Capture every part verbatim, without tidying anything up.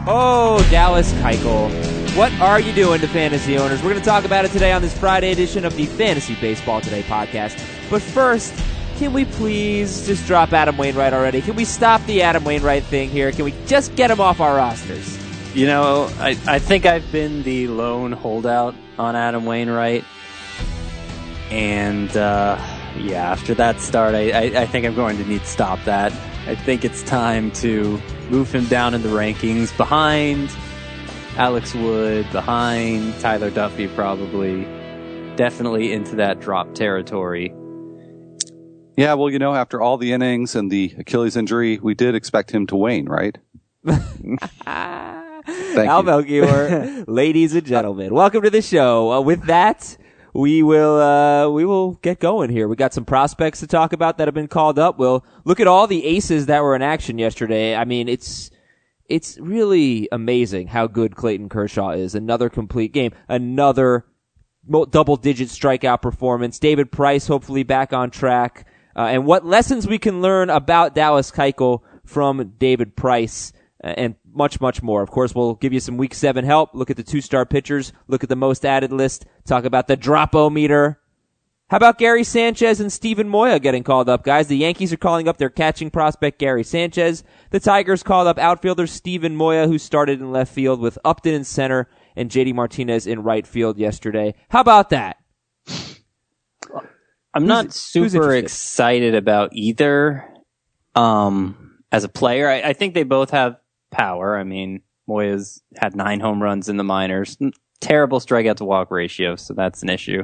Oh, Dallas Keuchel. What are you doing to fantasy owners? We're going to talk about it today on this Friday edition of the Fantasy Baseball Today podcast. But first, can we please just drop Adam Wainwright already? Can we stop the Adam Wainwright thing here? Can we just get him off our rosters? You know, I, I think I've been the lone holdout on Adam Wainwright. And, uh, yeah, after that start, I, I, I think I'm going to need to stop that. I think it's time to move him down in the rankings behind Alex Wood, behind Tyler Duffy probably. Definitely into that drop territory. Yeah, well, you know, after all the innings and the Achilles injury, we did expect him to wane, right? Al Melchior, ladies and gentlemen, welcome to the show. Uh, with that, we will uh, we will get going here. We got some prospects to talk about that have been called up. We'll look at all the aces that were in action yesterday. I mean, it's it's really amazing how good Clayton Kershaw is. Another complete game, another double-digit strikeout performance. David Price hopefully back on track. Uh, and what lessons we can learn about Dallas Keuchel from David Price, uh, and much, much more. Of course, we'll give you some week seven help, look at the two-star pitchers, look at the most added list, talk about the drop-o-meter. How about Gary Sanchez and Steven Moya getting called up, guys? The Yankees are calling up their catching prospect, Gary Sanchez. The Tigers called up outfielder Steven Moya, who started in left field with Upton in center and J D Martinez in right field yesterday. How about that? I'm not who's, super who's excited about either um, as a player. I, I think they both have power. I mean, Moya's had nine home runs in the minors. Terrible strikeout to walk ratio, so that's an issue.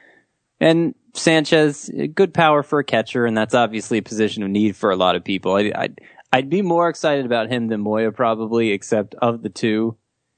And Sanchez, good power for a catcher, and that's obviously a position of need for a lot of people. I, I'd, I'd be more excited about him than Moya probably, except of the two.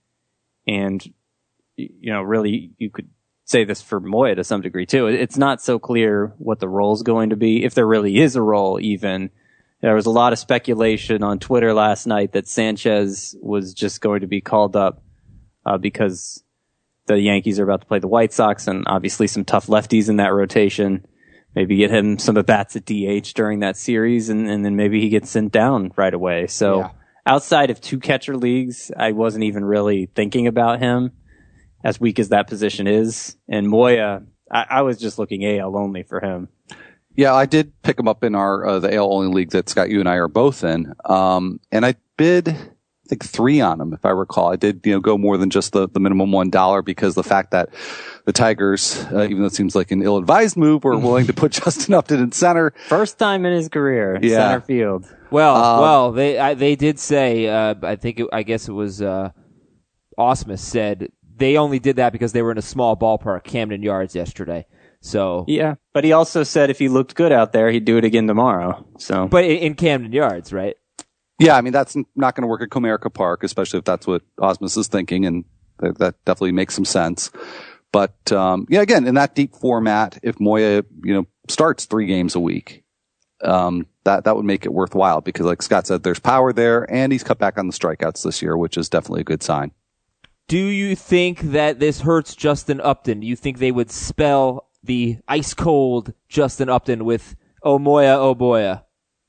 And, you know, really, you could say this for Moya to some degree too. It's not so clear what the role's going to be, if there really is a role even. There was a lot of speculation on Twitter last night that Sanchez was just going to be called up uh, because the Yankees are about to play the White Sox, and obviously some tough lefties in that rotation. Maybe get him some at-bats at D H during that series, and, and then maybe he gets sent down right away. So yeah. Outside of two catcher leagues, I wasn't even really thinking about him, as weak as that position is. And Moya, I, I was just looking A L only for him. Yeah, I did pick him up in our uh, the A L only league that Scott, you and I are both in. Um, and I bid, I think, three on him, if I recall. I did, you know, go more than just the, the minimum one dollar, because the fact that the Tigers, uh, even though it seems like an ill-advised move, were willing to put Justin Upton in center. First time in his career, yeah. Center field. Well, um, well, they I, they did say, uh, I think, it, I guess it was uh, Ausmus said, they only did that because they were in a small ballpark, Camden Yards, yesterday. So yeah, but he also said if he looked good out there, he'd do it again tomorrow. So, but in, in Camden Yards, right? Yeah, I mean that's not going to work at Comerica Park, especially if that's what Ausmus is thinking, and that, that definitely makes some sense. But um, yeah, again, in that deep format, if Moya, you know, starts three games a week, um, that that would make it worthwhile, because, like Scott said, there's power there, and he's cut back on the strikeouts this year, which is definitely a good sign. Do you think that this hurts Justin Upton? Do you think they would spell the ice-cold Justin Upton with "Oh Moya, oh Boya"?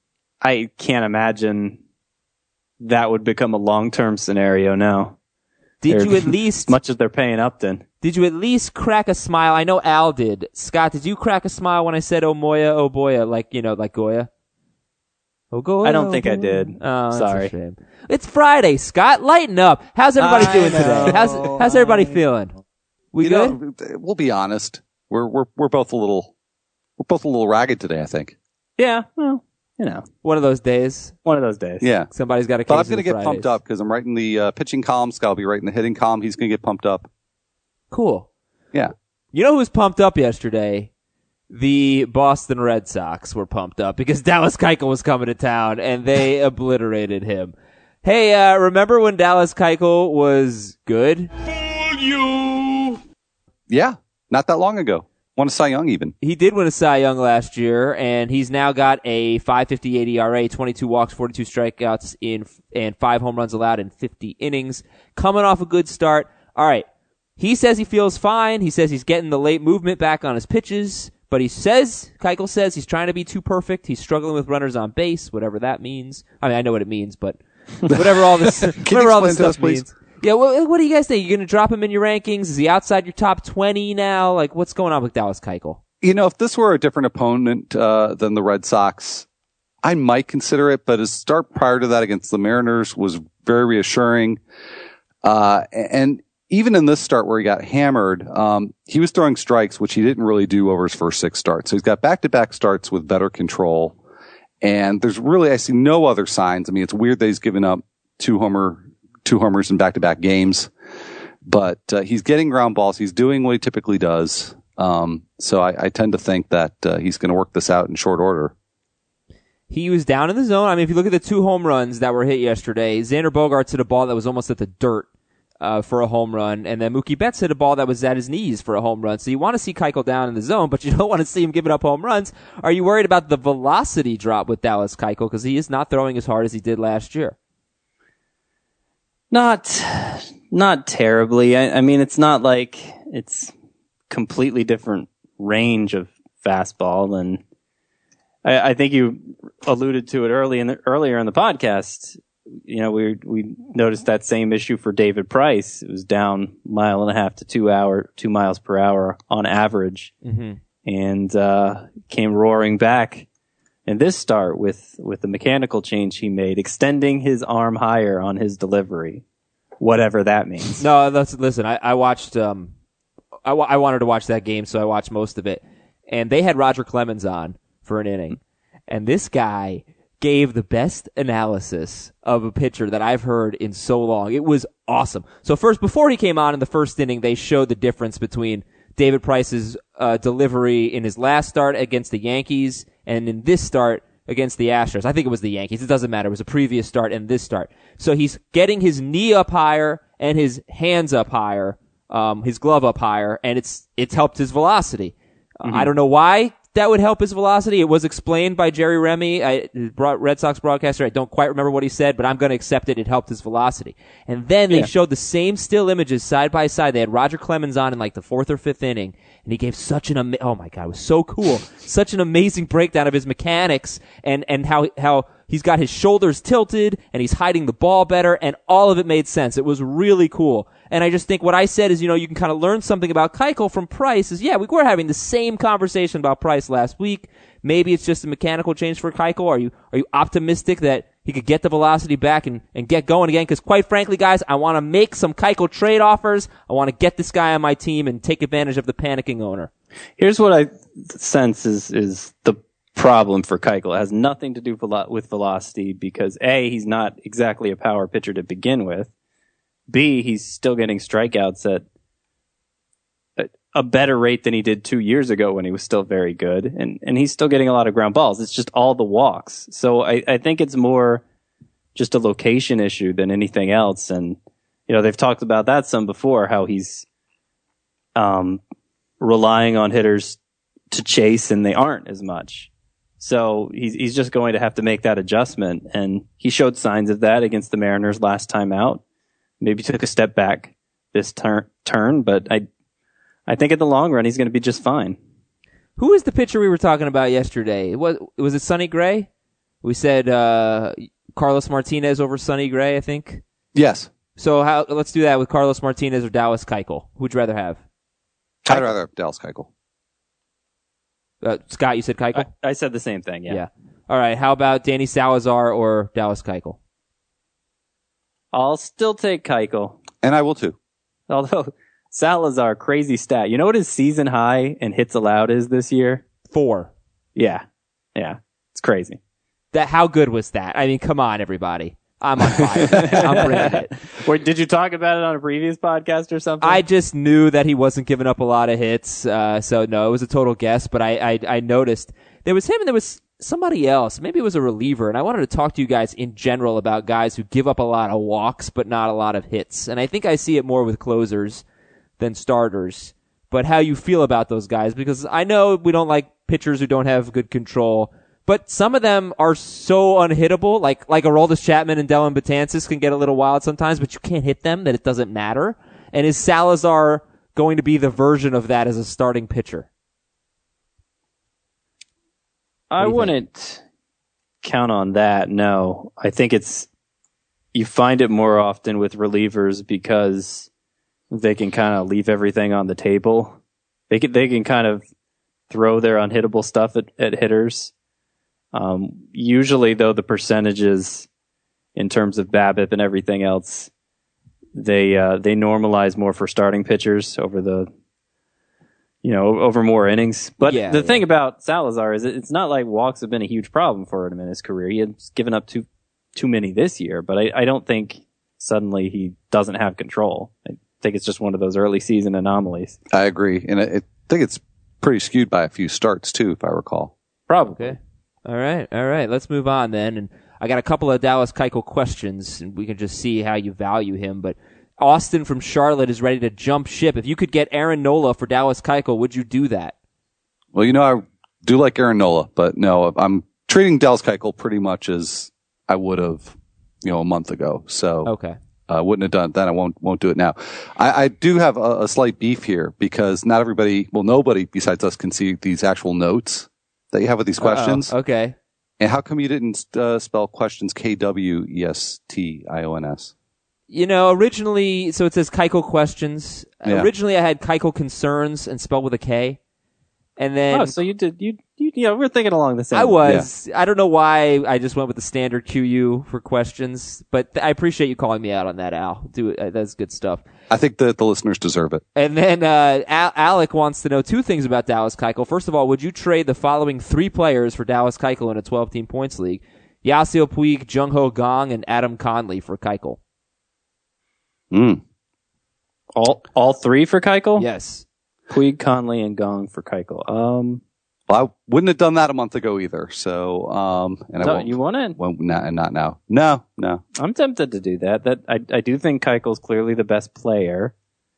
I can't imagine that would become a long-term scenario now. Did they're, you at least... much as they're paying Upton. Did you at least crack a smile? I know Al did. Scott, did you crack a smile when I said "Oh Moya, oh Boya"? Like, you know, like Goya? Oh, Goya, I don't oh, think Goya. I did. Oh, that's Sorry. a shame. It's Friday, Scott. Lighten up. How's everybody I doing know. today? How's how's everybody feeling? We you good? know, we'll be honest. We're we're we're both a little we're both a little ragged today, I think. Yeah, well, you know, one of those days. One of those days. Yeah, somebody's got a case. But I'm going to get Fridays. pumped up because I'm writing the uh, pitching column. Scott will be writing the hitting column. He's going to get pumped up. Cool. Yeah. You know who was pumped up yesterday? The Boston Red Sox were pumped up because Dallas Keuchel was coming to town, and they obliterated him. Hey, uh, remember when Dallas Keuchel was good? Fool you! Yeah, not that long ago. Won a Cy Young even. He did win a Cy Young last year, and he's now got a five fifty-eight E R A, twenty-two walks, forty-two strikeouts, in and five home runs allowed in fifty innings. Coming off a good start. All right. He says he feels fine. He says he's getting the late movement back on his pitches. But he says, Keuchel says he's trying to be too perfect. He's struggling with runners on base, whatever that means. I mean, I know what it means, but whatever all this, whatever all this explain to us, stuff please? means. Yeah, what, what do you guys think? You're going to drop him in your rankings? Is he outside your top twenty now? Like, what's going on with Dallas Keuchel? You know, if this were a different opponent uh, than the Red Sox, I might consider it, but his start prior to that against the Mariners was very reassuring. Uh, and even in this start where he got hammered, um, he was throwing strikes, which he didn't really do over his first six starts. So he's got back-to-back starts with better control. And there's really, I see no other signs. I mean, it's weird that he's given up two homer, two homers in back-to-back games, but uh, he's getting ground balls. He's doing what he typically does. Um, so I, I tend to think that uh, he's going to work this out in short order. He was down in the zone. I mean, if you look at the two home runs that were hit yesterday, Xander Bogaerts hit a ball that was almost at the dirt uh, for a home run, and then Mookie Betts hit a ball that was at his knees for a home run. So you want to see Keuchel down in the zone, but you don't want to see him giving up home runs. Are you worried about the velocity drop with Dallas Keuchel? Because he is not throwing as hard as he did last year. Not, not terribly. I, I mean, it's not like it's completely different range of fastball, and I, I think you alluded to it early in the, earlier in the podcast. You know, we we noticed that same issue for David Price. It was down mile and a half to two hour, two miles per hour on average, mm-hmm. and uh, came roaring back in this start with with the mechanical change he made, extending his arm higher on his delivery, whatever that means. No, that's, listen. I, I watched. Um, I, w- I wanted to watch that game, so I watched most of it, and they had Roger Clemens on for an inning, and this guy gave the best analysis of a pitcher that I've heard in so long. It was awesome. So first, before he came on in the first inning, they showed the difference between David Price's uh, delivery in his last start against the Yankees and in this start against the Astros. I think it was the Yankees. It doesn't matter. It was a previous start and this start. So he's getting his knee up higher and his hands up higher, um, his glove up higher, and it's it's helped his velocity. Mm-hmm. I don't know why that would help his velocity. It was explained by Jerry Remy, I, Red Sox broadcaster. I don't quite remember what he said, but I'm going to accept it. It helped his velocity. And then they yeah. showed the same still images side by side. They had Roger Clemens on in like the fourth or fifth inning, and he gave such an ama- oh my god, it was so cool, such an amazing breakdown of his mechanics and and how how he's got his shoulders tilted and he's hiding the ball better, and all of it made sense. It was really cool. And I just think what I said is, you know, you can kind of learn something about Keuchel from Price is, yeah, we were having the same conversation about Price last week. Maybe it's just a mechanical change for Keuchel. Are you, are you optimistic that he could get the velocity back and, and get going again? Because quite frankly, guys, I want to make some Keuchel trade offers. I want to get this guy on my team and take advantage of the panicking owner. Here's what I sense is, is the problem for Keuchel. It has nothing to do with velocity because A, he's not exactly a power pitcher to begin with. B, he's still getting strikeouts at a, a better rate than he did two years ago when he was still very good. And, and he's still getting a lot of ground balls. It's just all the walks. So I, I think it's more just a location issue than anything else. And, you know, they've talked about that some before, how he's um, relying on hitters to chase and they aren't as much. So he's, he's just going to have to make that adjustment. And he showed signs of that against the Mariners last time out. Maybe took a step back this turn, turn, but I, I think in the long run he's going to be just fine. Who is the pitcher we were talking about yesterday? Was was it Sonny Gray? We said uh, Carlos Martinez over Sonny Gray, I think. Yes. So how? Let's do that with Carlos Martinez or Dallas Keuchel. Who'd you rather have? I'd rather have Dallas Keuchel. Uh, Scott, you said Keuchel? I, I said the same thing. Yeah. Yeah. All right. How about Danny Salazar or Dallas Keuchel? I'll still take Keuchel. And I will too. Although, Salazar, crazy stat. You know what his season high in hits allowed is this year? Four. Yeah. Yeah. It's crazy. That, how good was that? I mean, come on, everybody. I'm on fire. I'm bringing it. Wait, did you talk about it on a previous podcast or something? I just knew that he wasn't giving up a lot of hits. Uh, so no, it was a total guess, but I, I, I noticed there was him and there was somebody else. Maybe it was a reliever, and I wanted to talk to you guys in general about guys who give up a lot of walks but not a lot of hits. And I think I see it more with closers than starters. But how you feel about those guys, because I know we don't like pitchers who don't have good control, but some of them are so unhittable, like like Aroldis Chapman and Dellin Betances can get a little wild sometimes, but you can't hit them, that it doesn't matter. And is Salazar going to be the version of that as a starting pitcher? I wouldn't count on that, no. I think it's you find it more often with relievers because they can kind of leave everything on the table. They can, they can kind of throw their unhittable stuff at, at hitters. Um, usually, though, the percentages in terms of BABIP and everything else, they uh, they normalize more for starting pitchers over the, you know, over more innings. But Yeah, the yeah. thing about Salazar is it's not like walks have been a huge problem for him in his career. He has given up too too many this year, but I, I don't think suddenly he doesn't have control. I think it's just one of those early season anomalies. I agree, and I, I think it's pretty skewed by a few starts too, if I recall. Probably. Okay. All right. All right. Let's move on then. And I got a couple of Dallas Keuchel questions, and we can just see how you value him. But Austin from Charlotte is ready to jump ship. If you could get Aaron Nola for Dallas Keuchel, would you do that? Well, you know, I do like Aaron Nola, but no, I'm treating Dallas Keuchel pretty much as I would have, you know, a month ago. So Okay. I uh, wouldn't have done it then. I won't won't do it now. I, I do have a, a slight beef here because not everybody, well, nobody besides us can see these actual notes that you have with these questions. Uh-oh. Okay. And how come you didn't uh, spell questions K W E S T I O N S? You know, originally, so it says Keuchel questions. Yeah. Originally, I had Keuchel concerns and spelled with a K. And then Oh, so you did, you, you, you know, we're thinking along the same I line. was. I don't know why I just went with the standard Q U for questions, but th- I appreciate you calling me out on that, Al. Do it. Uh, that's good stuff. I think that the listeners deserve it. And then uh, Al- Alec wants to know two things about Dallas Keuchel. First of all, would you trade the following three players for Dallas Keuchel in a twelve-team points league? Yasiel Puig, Jung-Ho Gong, and Adam Conley for Keuchel. Mm. All, all three for Keuchel? Yes. Puig, Conley, and Gong for Keuchel. Um, Well, I wouldn't have done that a month ago either. So, um, and I no, won't. you want it? Well, not, not now. No, no. I'm tempted to do that. That I, I do think Keuchel's clearly the best player,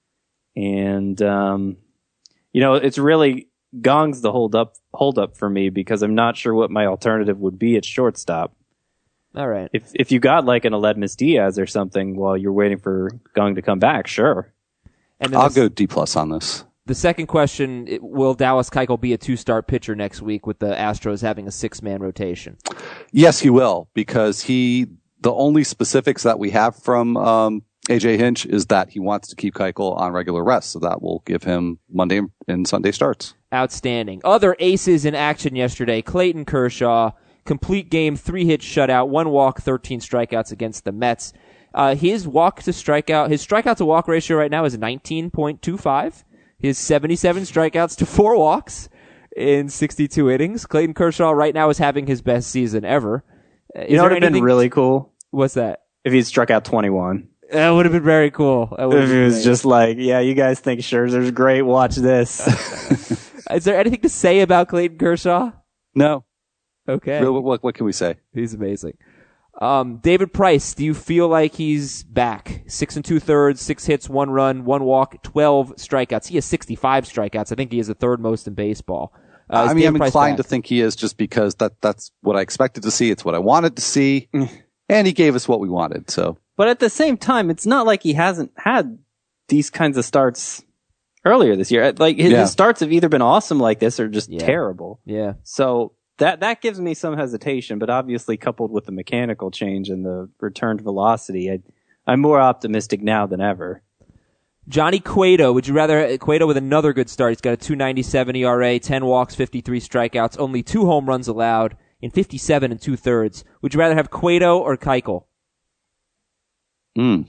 and um, you know, it's really Gong's the hold up hold up for me because I'm not sure what my alternative would be at shortstop. All right. If if you got like an Aledmus Diaz or something while you're waiting for Gong to come back, sure. And then I'll the, go D plus on this. The second question, it- will Dallas Keuchel be a two-start pitcher next week with the Astros having a six-man rotation? Yes, he will, because he, the only specifics that we have from um, A J Hinch is that he wants to keep Keuchel on regular rest, so that will give him Monday and Sunday starts. Outstanding. Other aces in action yesterday. Clayton Kershaw, complete game, three-hit shutout, one walk, thirteen strikeouts against the Mets. Uh, his walk to strikeout, his strikeout to walk ratio right now is nineteen point two five. His seventy-seven strikeouts to four walks in sixty-two innings. Clayton Kershaw right now is having his best season ever. Uh, is You know what there would have been anything- really cool What's that? if he struck out twenty-one. That would have been very cool. That would've If been it was great. just like, yeah, you guys think Scherzer's great, watch this. Is there anything to say about Clayton Kershaw? No. Okay. Real, what, what can we say? He's amazing. Um, David Price, do you feel like he's back? Six and two thirds, six hits, one run, one walk, twelve strikeouts. He has sixty-five strikeouts. I think he is the third most in baseball. Uh, is I mean, David I'm Price inclined back? to think he is just because that that's what I expected to see. It's what I wanted to see. And he gave us what we wanted. So But at the same time, it's not like he hasn't had these kinds of starts earlier this year. Like his, Yeah. his starts have either been awesome like this or just Yeah. terrible. Yeah. So that that gives me some hesitation, but obviously coupled with the mechanical change and the returned velocity, I, I'm more optimistic now than ever. Johnny Cueto, would you rather Cueto with another good start? He's got a two ninety-seven E R A, ten walks, fifty-three strikeouts, only two home runs allowed in fifty-seven and two thirds. Would you rather have Cueto or Keuchel? mm.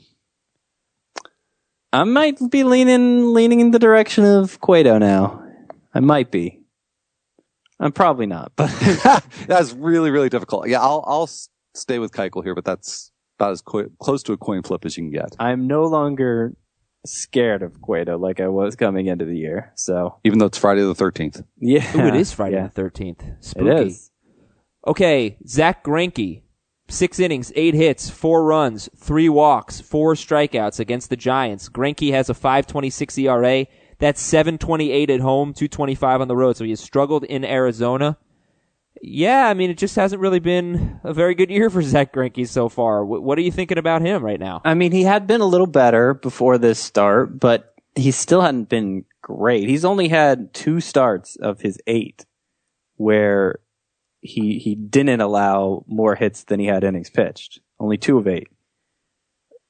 I might be leaning leaning in the direction of Cueto now. I might be. I'm probably not, but That's really, really difficult. Yeah, I'll I'll s- stay with Keuchel here, but that's about as co- close to a coin flip as you can get. I'm no longer scared of Cueto like I was coming into the year. So Even though it's Friday the thirteenth. yeah, Ooh, it is Friday Yeah, the thirteenth. Spooky. it is. Okay, Zach Greinke, six innings, eight hits, four runs, three walks, four strikeouts against the Giants. Greinke has a five twenty-six E R A. That's seven twenty-eight at home, two twenty-five on the road. So he has struggled in Arizona. Yeah, I mean, it just hasn't really been a very good year for Zach Greinke so far. What, what are you thinking about him right now? I mean, he had been a little better before this start, but he still hadn't been great. He's only had two starts of his eight where he he didn't allow more hits than he had innings pitched. Only two of eight.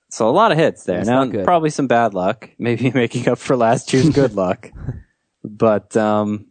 So a lot of hits there. That's now, not good. probably some bad luck, maybe making up for last year's good luck. But, um,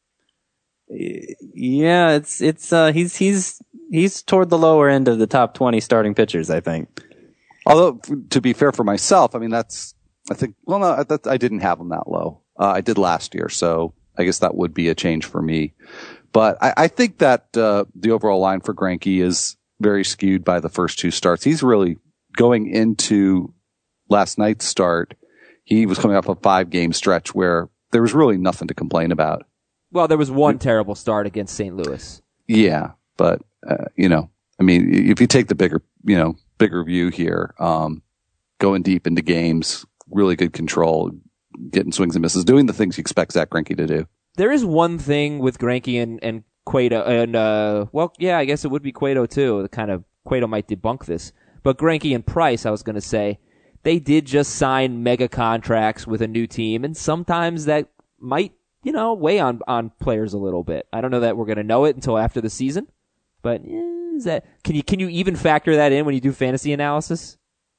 yeah, it's, it's, uh, he's, he's, he's toward the lower end of the top twenty starting pitchers, I think. Although, to be fair for myself, I mean, that's, I think, well, no, that, I didn't have him that low. Uh, I did last year, so I guess that would be a change for me. But I, I think that, uh, the overall line for Greinke is very skewed by the first two starts. He's really going into last night's start. He was coming off a five game stretch where there was really nothing to complain about. Well, there was one terrible start against Saint Louis. Yeah, but, uh, you know, I mean, if you take the bigger, you know, bigger view here, um, going deep into games, really good control, getting swings and misses, doing the things you expect Zach Greinke to do. There is one thing with Greinke and, and Cueto, and, uh, well, yeah, I guess it would be Cueto too. The kind of, Cueto might debunk this. But Greinke and Price, I was going to say, they did just sign mega contracts with a new team, and sometimes that might, you know, weigh on, on players a little bit. I don't know that we're going to know it until after the season, but eh, is that, can you, can you even factor that in when you do fantasy analysis?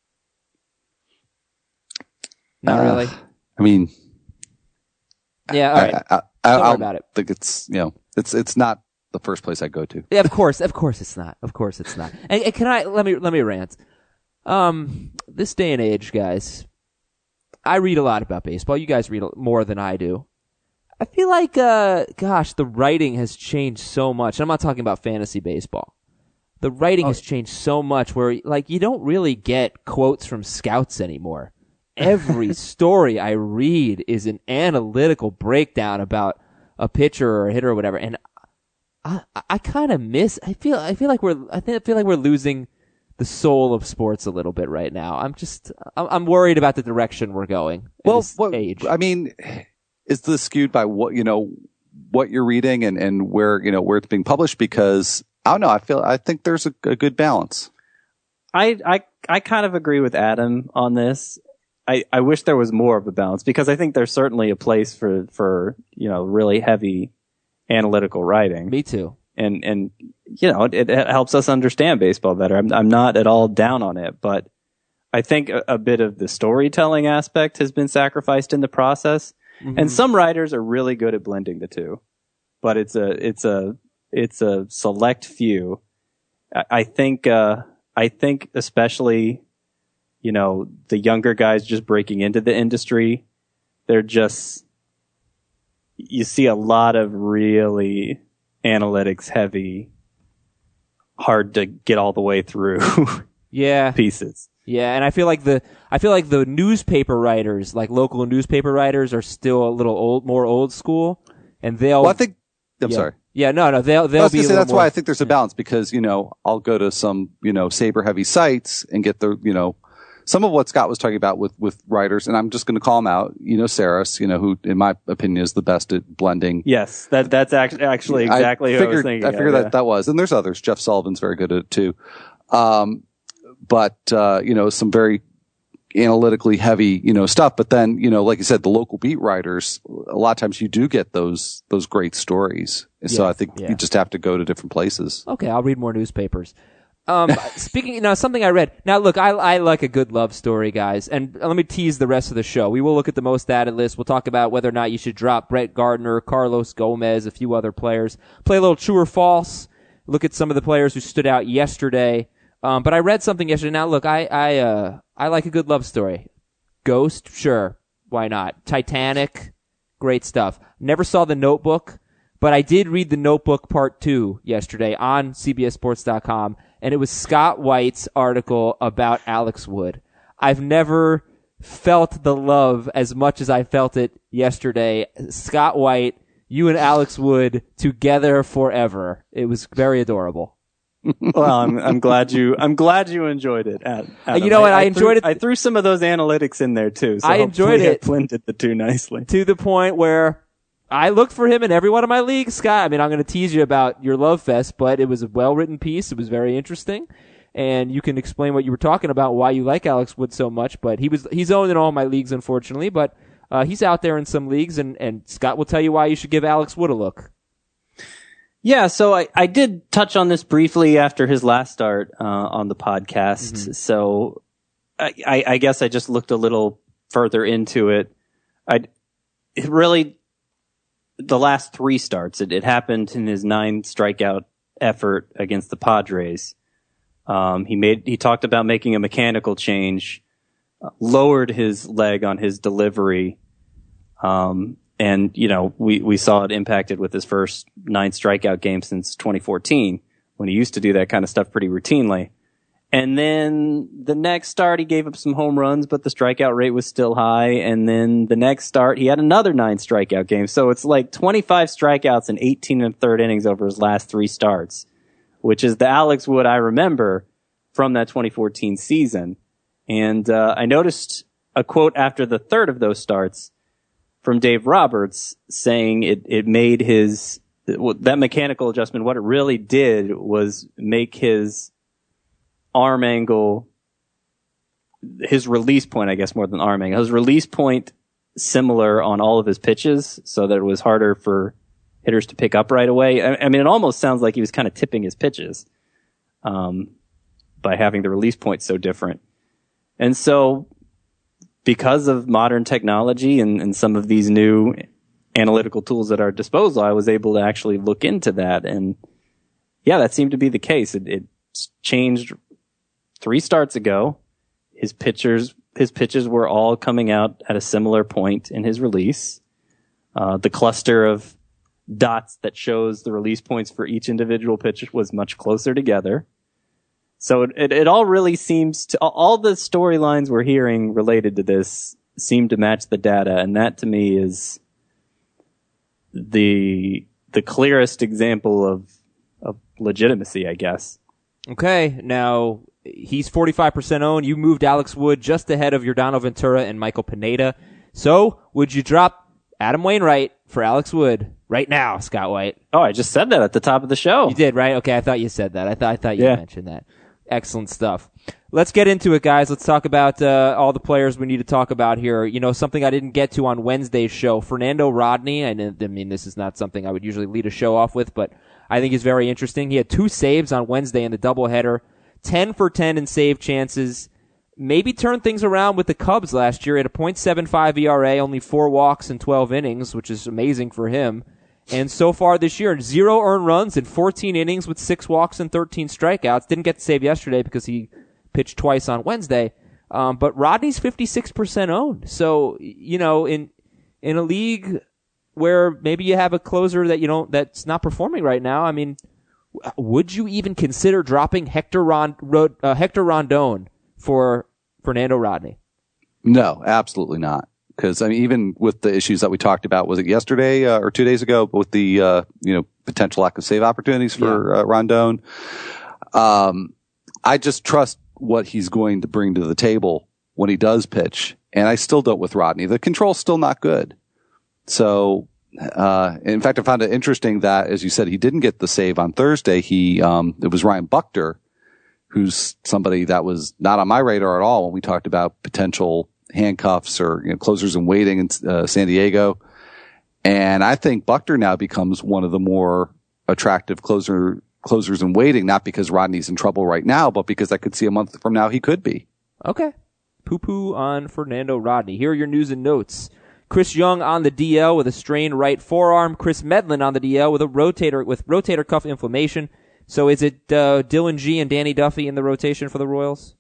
Not Uh, really. I mean, Yeah, all right. I, I, I, Don't worry I about it. think it's, you know, it's, it's not the first place I go to. Yeah, of course, of course it's not. Of course it's not. And, and can I let me let me rant? Um, this day and age, guys, I read a lot about baseball. You guys read more than I do. I feel like, uh, gosh, the writing has changed so much. I'm not talking about fantasy baseball. The writing Oh. has changed so much where, like, you don't really get quotes from scouts anymore. Every story I read is an analytical breakdown about a pitcher or a hitter or whatever, and I, I kind of miss. I feel. I feel like we're. I think. I feel like we're losing the soul of sports a little bit right now. I'm just. I'm, I'm worried about the direction we're going. At Well, this what, age. I mean, is this skewed by what, you know, what you're reading and, and where, you know, where it's being published? Because I don't know. I feel, I think there's a, a good balance. I, I, I kind of agree with Adam on this. I, I wish there was more of a balance because I think there's certainly a place for, for, you know, really heavy analytical writing. Me too. And, and, you know, it, it helps us understand baseball better. I'm, I'm not at all down on it, but I think a, a bit of the storytelling aspect has been sacrificed in the process. Mm-hmm. And some writers are really good at blending the two, but it's a, it's a, it's a select few. I, I think, uh, I think especially, you know, the younger guys just breaking into the industry, they're just, you see a lot of really analytics heavy, hard to get all the way through Yeah. pieces. Yeah, and I feel like the I feel like the newspaper writers, like local newspaper writers, are still a little old, more old school, and they'll. Well, I think, I'm yeah. sorry. Yeah, no, no, they'll they'll I was be. gonna a say little that's more, why I think there's a balance because, you know, I'll go to some, you know, saber heavy sites and get the, you know, some of what Scott was talking about with, with writers, and I'm just going to call him out, you know, Saris, you know, who in my opinion is the best at blending. Yes, that that's actually actually exactly I what figured, I was thinking. I figured of, that yeah. that was, and there's others. Jeff Sullivan's very good at it too. Um, but, uh, you know, some very analytically heavy, you know, stuff. But then, you know, like you said, the local beat writers, a lot of times you do get those, those great stories. And so Yeah, I think yeah. you just have to go to different places. Okay, I'll read more newspapers. Um, speaking, now something I read. Now look, I, I like a good love story, guys, and let me tease the rest of the show. We will look at the most added list. We'll talk about whether or not you should drop Brett Gardner, Carlos Gomez, a few other players. Play a little true or false. Look at some of the players who stood out yesterday. Um, but I read something yesterday. Now look, I, I, uh, I like a good love story. Ghost, sure, why not? Titanic, great stuff. Never saw The Notebook, but I did read The Notebook Part two yesterday on C B S Sports dot com, and it was Scott White's article about Alex Wood. I've never felt the love as much as I felt it yesterday. Scott White, you and Alex Wood together forever. It was very adorable. Well, I'm I'm glad you I'm glad you enjoyed it. Adam. You know what? I threw- enjoyed it- I threw some of those analytics in there too. So I enjoyed hopefully it. blended the two nicely. To the point where I looked for him in every one of my leagues, Scott. I mean, I'm going to tease you about your love fest, but it was a well-written piece. It was very interesting. And you can explain what you were talking about, why you like Alex Wood so much. But he was, he's owned in all my leagues, unfortunately, but, uh, he's out there in some leagues, and, and Scott will tell you why you should give Alex Wood a look. Yeah, so I, I did touch on this briefly after his last start uh, on the podcast. Mm-hmm. So I, I, I guess I just looked a little further into it. I it really the last three starts. It, it happened in his nine strikeout effort against the Padres. Um, he made he talked about making a mechanical change, uh, lowered his leg on his delivery, um, and you know we we saw it impacted with his first nine strikeout game since twenty fourteen when he used to do that kind of stuff pretty routinely. And then the next start, he gave up some home runs, but the strikeout rate was still high. And then the next start, he had another nine strikeout game. So it's like twenty-five strikeouts and eighteen and a third innings over his last three starts, which is the Alex Wood I remember from that twenty fourteen season. And uh, I noticed a quote after the third of those starts from Dave Roberts saying it, it made his, that mechanical adjustment, what it really did was make his arm angle, his release point, I guess, more than arm angle, his release point similar on all of his pitches so that it was harder for hitters to pick up right away. I, I mean, it almost sounds like he was kind of tipping his pitches um, by having the release point so different. And so because of modern technology and, and some of these new analytical tools at our disposal, I was able to actually look into that. And yeah, that seemed to be the case. It, it changed three starts ago. His pitchers, his pitches were all coming out at a similar point in his release. Uh, the cluster of dots that shows the release points for each individual pitch was much closer together. So it, it, it all really seems to, all the storylines we're hearing related to this seem to match the data. And that to me is the, the clearest example of, of legitimacy, I guess. Okay. Now, he's forty-five percent owned. You moved Alex Wood just ahead of Yordano Ventura and Michael Pineda. So, would you drop Adam Wainwright for Alex Wood right now, Scott White? Oh, I just said that at the top of the show. You did, right? Okay, I thought you said that. I thought I thought you yeah. mentioned that. Excellent stuff. Let's get into it, guys. Let's talk about uh, all the players we need to talk about here. You know, something I didn't get to on Wednesday's show, Fernando Rodney. I, I mean, this is not something I would usually lead a show off with, but I think he's very interesting. He had two saves on Wednesday in the doubleheader. ten for ten in save chances. Maybe turned things around with the Cubs last year at a point seven five E R A, only four walks in twelve innings, which is amazing for him. And so far this year, zero earned runs in fourteen innings with six walks and thirteen strikeouts. Didn't get the save yesterday because he pitched twice on Wednesday. Um, but Rodney's fifty-six percent owned. So, you know, in in a league where maybe you have a closer that you don't that's not performing right now, I mean, would you even consider dropping Hector Rond, uh, Hector Rondon for Fernando Rodney? No, absolutely not. Because I mean, even with the issues that we talked about, was it yesterday uh, or two days ago, with the uh, you know potential lack of save opportunities for yeah. uh, Rondon, um, I just trust what he's going to bring to the table when he does pitch, and I still don't with Rodney. The control's still not good. So, uh, in fact, I found it interesting that, as you said, he didn't get the save on Thursday. He um, it was Ryan Buchter, who's somebody that was not on my radar at all when we talked about potential handcuffs or you know, closers in waiting in uh, San Diego. And I think Buchter now becomes one of the more attractive closer closers in waiting, not because Rodney's in trouble right now, but because I could see a month from now he could be. Okay. Poo-poo on Fernando Rodney. Here are your news and notes. Chris Young on the D L with a strained right forearm. Chris Medlin on the D L with a rotator with rotator cuff inflammation. So is it uh, Dylan G and Danny Duffy in the rotation for the Royals?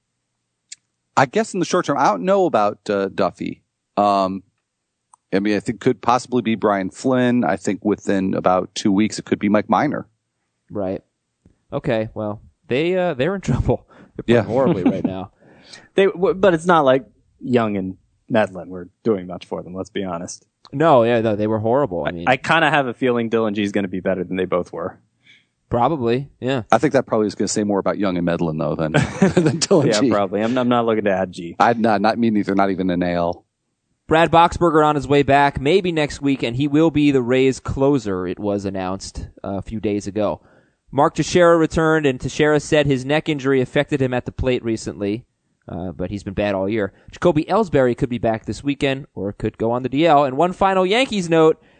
I guess in the short term, I don't know about uh, Duffy. Um, I mean, I think could possibly be Brian Flynn. I think within about two weeks, it could be Mike Minor. Right. Okay. Well, they uh, they're in trouble. They're playing yeah. horribly right now. They, but it's not like Young and Medlin were doing much for them. Let's be honest. No, yeah, no, they were horrible. I, I mean, I kind of have a feeling Dylan G is going to be better than they both were. Probably, yeah. I think that probably is going to say more about Young and Medlin though than than Dylan yeah, G. probably. I'm, I'm not looking to add G. I'd not, not me neither. Not even a nail. Brad Boxberger on his way back, maybe next week, and he will be the Rays closer. It was announced uh, a few days ago. Mark Teixeira returned, and Teixeira said his neck injury affected him at the plate recently, uh, but he's been bad all year. Jacoby Ellsbury could be back this weekend, or could go on the D L. And one final Yankees note: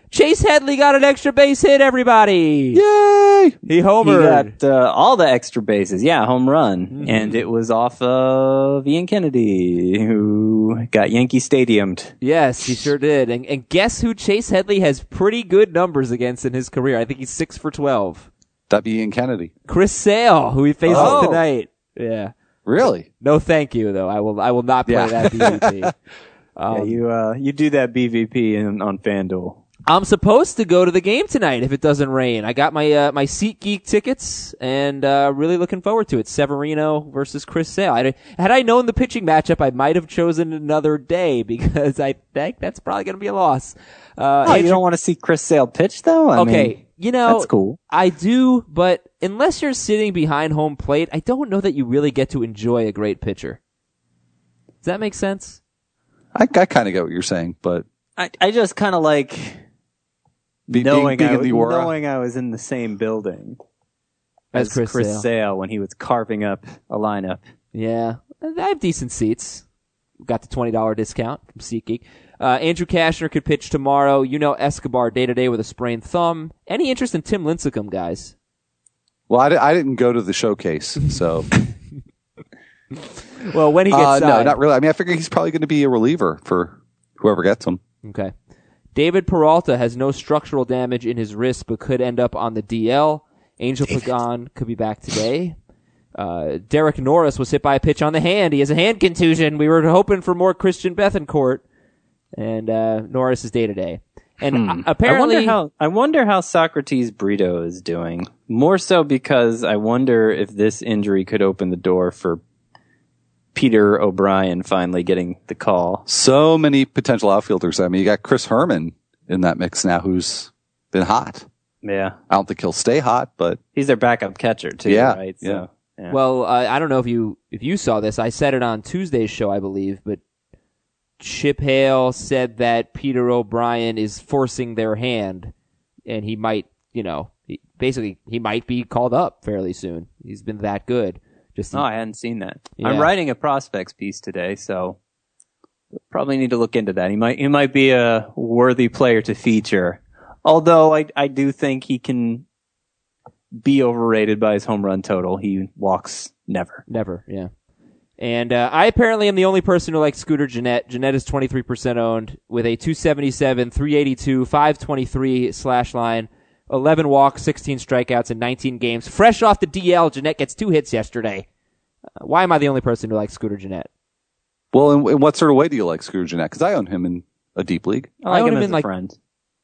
Chase Headley got an extra base hit, everybody. Yay! He He homered. got uh, all the extra bases. Yeah, home run. Mm-hmm. And it was off of Ian Kennedy, who got Yankee Stadiumed. Yes, he sure did. And, and guess who Chase Headley has pretty good numbers against in his career? I think he's six for twelve. That'd be Ian Kennedy. Chris Sale, who he faces Oh. tonight. Yeah. Really? No, thank you, though. I will. I will not play Yeah. that B V P. yeah, Um, you uh, you do that B V P in, on FanDuel. I'm supposed to go to the game tonight if it doesn't rain. I got my uh, my SeatGeek tickets and uh, really looking forward to it. Severino versus Chris Sale. I, had I known the pitching matchup, I might have chosen another day because I think that's probably going to be a loss. Uh, Oh, Andrew- you don't want to see Chris Sale pitch, though? I okay, mean, you know that's cool. I do, but unless you're sitting behind home plate, I don't know that you really get to enjoy a great pitcher. Does that make sense? I, I kind of get what you're saying, but I, I just kind of like be, knowing, being, being I, in the aura. knowing I was in the same building As as, Chris Chris, Sale. Sale. when he was carving up a lineup. Yeah, I have decent seats. Got the twenty dollars discount from SeatGeek. Uh, Andrew Kashner could pitch tomorrow. You know Escobar day-to-day with a sprained thumb. Any interest in Tim Lincecum, guys? Well, I, di- I didn't go to the showcase, so Well, when he gets uh, no, signed. not really. I mean, I figure he's probably going to be a reliever for whoever gets him. Okay. David Peralta has no structural damage in his wrist, but could end up on the D L. Angel Pagan could be back today. Uh, Derek Norris was hit by a pitch on the hand. He has a hand contusion. We were hoping for more Christian Bethancourt. And uh, Norris is day-to-day. And uh, apparently... I wonder how I wonder how Socrates Brito is doing. More so because I wonder if this injury could open the door for Peter O'Brien finally getting the call. So many potential outfielders. I mean, you got Chris Herman in that mix now, who's been hot. Yeah, I don't think he'll stay hot, but he's their backup catcher too, Yeah, right? yeah. So, yeah. Well, uh, I don't know if you if you saw this. I said it on Tuesday's show, I believe, but Chip Hale said that Peter O'Brien is forcing their hand, and he might, you know, he, basically he might be called up fairly soon. He's been that good. Just Oh, I hadn't seen that. Yeah. I'm writing a prospects piece today, so probably need to look into that. He might he might be a worthy player to feature. Although I I do think he can be overrated by his home run total. He walks never. never, yeah. And uh, I apparently am the only person who likes Scooter Gennett. Gennett is twenty-three percent owned with a two seventy-seven, three eighty-two, five twenty-three slash line, eleven walks, sixteen strikeouts in nineteen games. Fresh off the D L, Gennett gets two hits yesterday. Uh, why am I the only person who likes Scooter Gennett? well, in, in what sort of way do you like Scooter Gennett? Because I own him in a deep league. I like I own him him as in, a like- friend.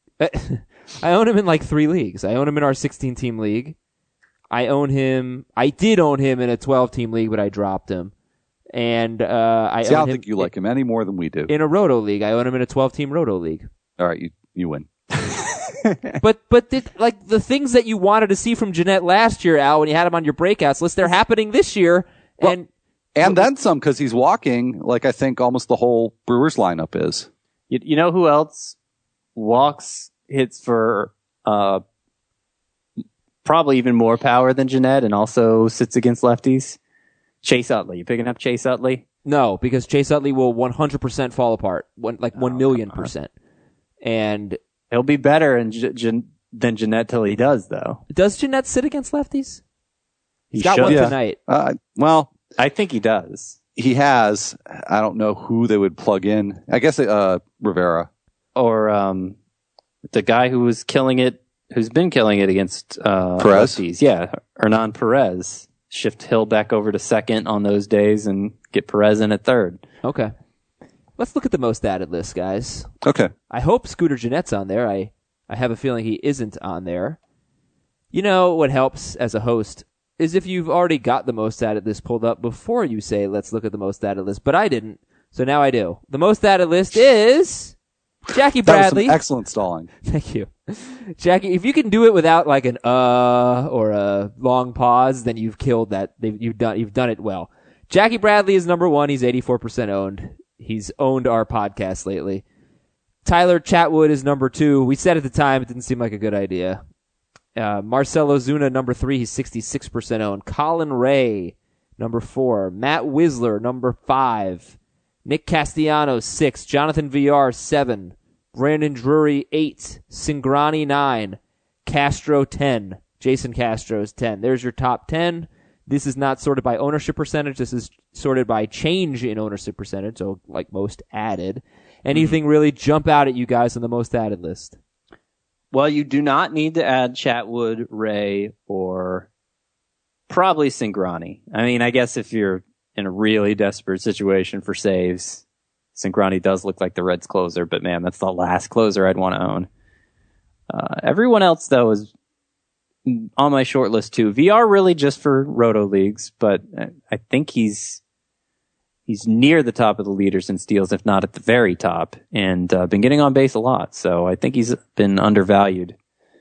I own him in like three leagues. I own him in our sixteen-team league. I own him. I did own him in a twelve-team league, but I dropped him. And uh, I See, I own don't him think you like him any more than we do. in a Roto league. I own him in a twelve-team Roto league. All right, you, you win. But but did, like the things that you wanted to see from Gennett last year, Al, when you had him on your breakouts list, they're happening this year. Well, and And then some, because he's walking like I think almost the whole Brewers lineup is. You, you know who else walks, hits for uh, probably even more power than Gennett, and also sits against lefties? Chase Utley. You picking up Chase Utley? no, because Chase Utley will one hundred percent fall apart, one, like one Oh, million come on. percent. And He'll be better in G- Gen- than Gennett till he does, though. does Gennett sit against lefties? He He's got should. one Yeah. tonight. Uh, well, I think he does. he has. I don't know who they would plug in. I guess uh, Rivera. Or um, the guy who was killing it, who's been killing it against uh, Perez? lefties. Yeah, Hernan Perez. Shift Hill back over to second on those days and get Perez in at third. Okay. Let's look at the most added list, guys. Okay. I hope Scooter Gennett's on there. I, I have a feeling he isn't on there. You know what helps as a host is if you've already got the most added list pulled up before you say, let's look at the most added list. But I didn't, so now I do. The most added list is Jackie That was some Bradley. excellent stalling. Thank you. Jackie, if you can do it without like an uh or a long pause, then you've killed that. They've, you've done you've done it well. Jackie Bradley is number one. He's eighty-four percent owned. He's owned our podcast lately. Tyler Chatwood is number two. We said at the time it didn't seem like a good idea. Uh, Marcelo Zuna, number three. He's sixty-six percent owned. Colin Ray, number four. Matt Whistler, number five. Nick Castellanos, six. Jonathan V R, seven. Brandon Drury, eight. Cingrani, nine. Castro, ten. Jason Castro's ten. There's your top ten. This is not sorted by ownership percentage. This is sorted by change in ownership percentage, so like most added. Anything mm-hmm. really jump out at you guys on the most added list? Well, you do not need to add Chatwood, Ray, or probably Cingrani. I mean, I guess if you're in a really desperate situation for saves, Cingrani does look like the Reds closer, but man, that's the last closer I'd want to own. Uh, everyone else, though, is on my short list too. V R really just for roto leagues, but I think he's he's near the top of the leaders in steals, if not at the very top, and uh, been getting on base a lot. So I think he's been undervalued.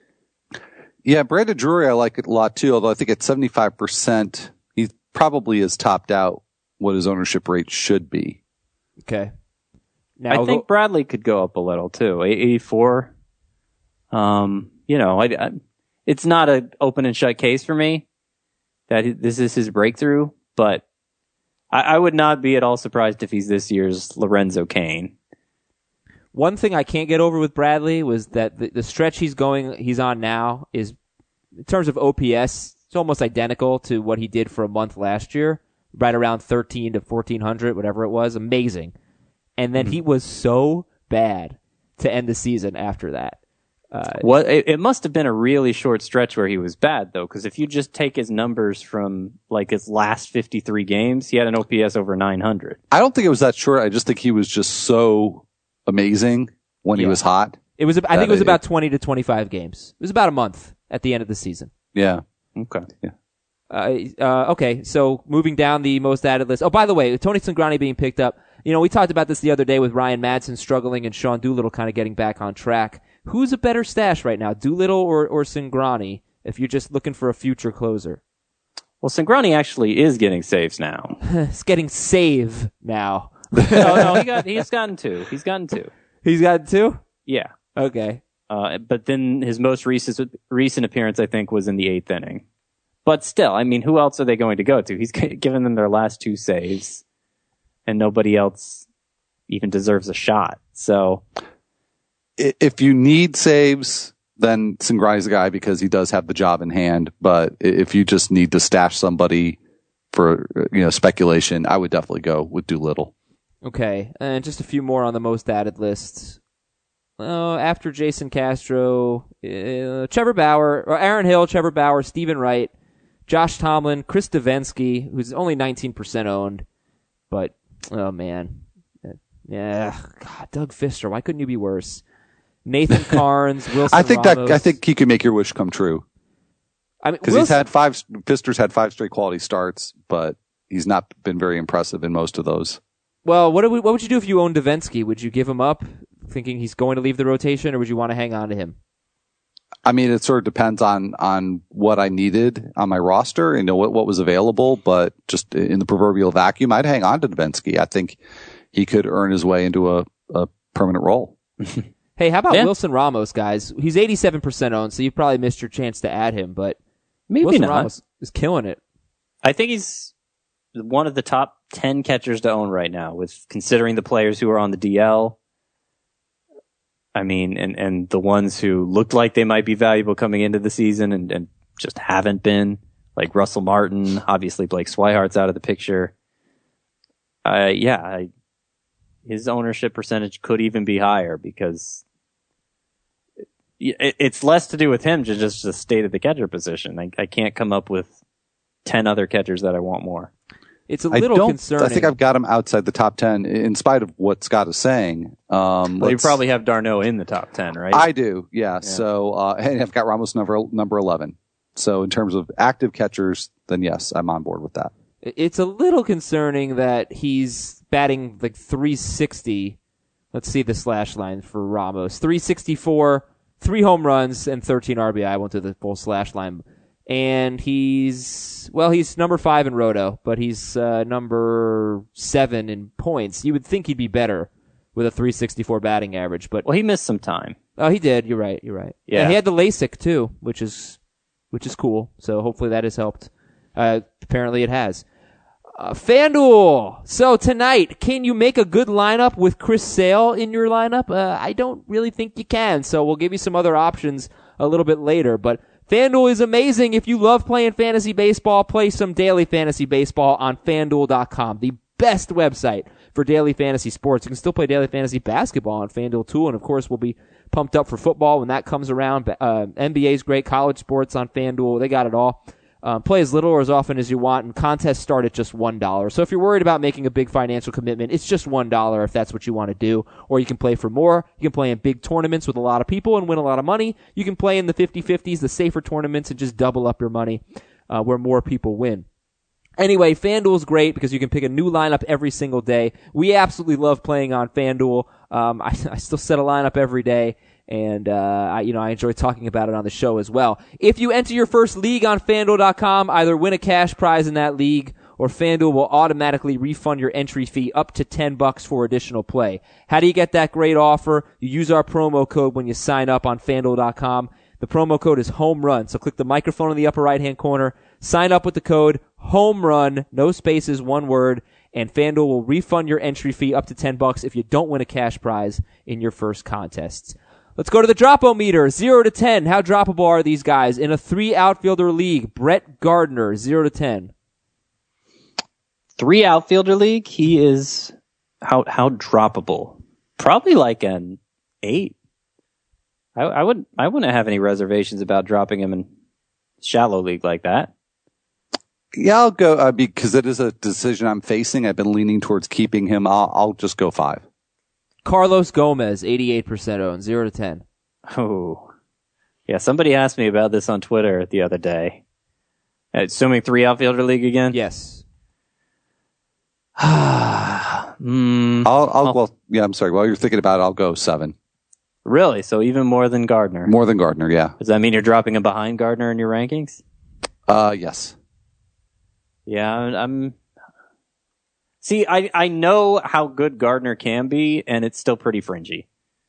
Yeah, Brandon Drury I like it a lot too, although I think at seventy-five percent, he probably has topped out what his ownership rate should be. Okay. Now I think go- Bradley could go up a little too. eighty-four. Um, you know, I, I it's not an open and shut case for me that this is his breakthrough, but I, I would not be at all surprised if he's this year's Lorenzo Cain. One thing I can't get over with Bradley was that the, the stretch he's going, he's on now is, in terms of O P S, it's almost identical to what he did for a month last year, right around thirteen to fourteen hundred, whatever it was. Amazing. And then mm-hmm. he was so bad to end the season after that. Uh, well, it, it must have been a really short stretch where he was bad, though, because if you just take his numbers from like his last fifty-three games, he had an O P S over nine hundred. I don't think it was that short. I just think he was just so amazing when yeah. he was hot. It was. I think it was about twenty to twenty-five games. It was about a month at the end of the season. Yeah. Okay. Yeah. Uh, uh, okay. So moving down the most added list. Oh, by the way, Tony Cingrani being picked up. You know, we talked about this the other day with Ryan Madsen struggling and Sean Doolittle kind of getting back on track. Who's a better stash right now, Doolittle or, or Cingrani, if you're just looking for a future closer? Well, Cingrani actually is getting saves now. He's getting save now. no, no, he got, he's gotten two. He's gotten two. He's gotten two? Yeah. Okay. Uh, but then his most recent recent appearance, I think, was in the eighth inning. But still, I mean, who else are they going to go to? He's given them their last two saves, and nobody else even deserves a shot. So... If you need saves, then Cingrani's the guy because he does have the job in hand. But if you just need to stash somebody for, you know, speculation, I would definitely go with Doolittle. Okay, and just a few more on the most added lists. Uh, after Jason Castro, uh, Trevor Bauer, or Aaron Hill, Trevor Bauer, Stephen Wright, Josh Tomlin, Chris Davinsky, who's only nineteen percent owned, but oh man, yeah, God, Doug Fister, why couldn't you be worse? Nathan Carnes, Wilson I think Ramos. that I think he can make your wish come true. I mean, because he's had five. Fister's had five straight quality starts, but he's not been very impressive in most of those. Well, what, we, what would you do if you owned Davinsky? Would you give him up, thinking he's going to leave the rotation, or would you want to hang on to him? I mean, it sort of depends on on what I needed on my roster, you know, what what was available. But just in the proverbial vacuum, I'd hang on to Davinsky. I think he could earn his way into a, a permanent role. Hey, how about yeah. Wilson Ramos, guys? He's eighty-seven percent owned, so you probably missed your chance to add him, but maybe Wilson not. Ramos is killing it. I think he's one of the top ten catchers to own right now, with considering the players who are on the D L. I mean, and, and the ones who looked like they might be valuable coming into the season and, and just haven't been, like Russell Martin. Obviously, Blake Swihart's out of the picture. Uh, yeah, I, his ownership percentage could even be higher because it, it's less to do with him, just the state of the catcher position. I, I can't come up with ten other catchers that I want more. It's a little I don't, concerning. I think I've got him outside the top ten, in spite of what Scott is saying. Um, well, you probably have Darno in the top ten, right? I do, yeah. yeah. So, uh, and I've got Ramos number number eleven. So, in terms of active catchers, then yes, I'm on board with that. It's a little concerning that he's batting like three sixty. Let's see the slash line for Ramos. three sixty-four, three home runs, and thirteen R B I. I went to the full slash line. And he's, well, he's number five in Roto, but he's uh, number seven in points. You would think he'd be better with a three sixty-four batting average, but well, he missed some time. Oh, he did. You're right. You're right. Yeah, and he had the LASIK too, which is which is cool. So hopefully that has helped. Uh, apparently it has. Uh, FanDuel. So tonight, can you make a good lineup with Chris Sale in your lineup? Uh, I don't really think you can. So we'll give you some other options a little bit later. But FanDuel is amazing. If you love playing fantasy baseball, play some daily fantasy baseball on FanDuel dot com, the best website for daily fantasy sports. You can still play daily fantasy basketball on FanDuel too, and of course we'll be pumped up for football when that comes around. Uh, N B A's great, college sports on FanDuel, they got it all. Um, play as little or as often as you want, and contests start at just one dollar. So if you're worried about making a big financial commitment, it's just one dollar if that's what you want to do. Or you can play for more. You can play in big tournaments with a lot of people and win a lot of money. You can play in the fifty-fifties, the safer tournaments, and just double up your money uh, where more people win. Anyway, FanDuel's great because you can pick a new lineup every single day. We absolutely love playing on FanDuel. Um, I, I still set a lineup every day. And, uh, I, you know, I enjoy talking about it on the show as well. If you enter your first league on FanDuel dot com, either win a cash prize in that league or FanDuel will automatically refund your entry fee up to ten bucks for additional play. How do you get that great offer? You use our promo code when you sign up on FanDuel dot com. The promo code is Home Run. So click the microphone in the upper right-hand corner. Sign up with the code Home Run, no spaces, one word, and FanDuel will refund your entry fee up to ten bucks if you don't win a cash prize in your first contests. Let's go to the drop-o-meter. zero to ten. How droppable are these guys? In a three-outfielder league, Brett Gardner, zero to ten. Three outfielder league, he is how how droppable? Probably like an eight. I, I would I wouldn't have any reservations about dropping him in shallow league like that. Yeah, I'll go uh, because it is a decision I'm facing. I've been leaning towards keeping him. I'll, I'll just go five. Carlos Gomez, eighty-eight percent owned, zero to ten. Oh, yeah. Somebody asked me about this on Twitter the other day. Assuming three outfielder league again. Yes. mm, I'll, I'll, oh. well, yeah, I'm sorry. While you're thinking about it, I'll go seven. Really? So even more than Gardner? More than Gardner, yeah. Does that mean you're dropping him behind Gardner in your rankings? Uh, yes. Yeah, I'm. See, I, I know how good Gardner can be, and it's still pretty fringy.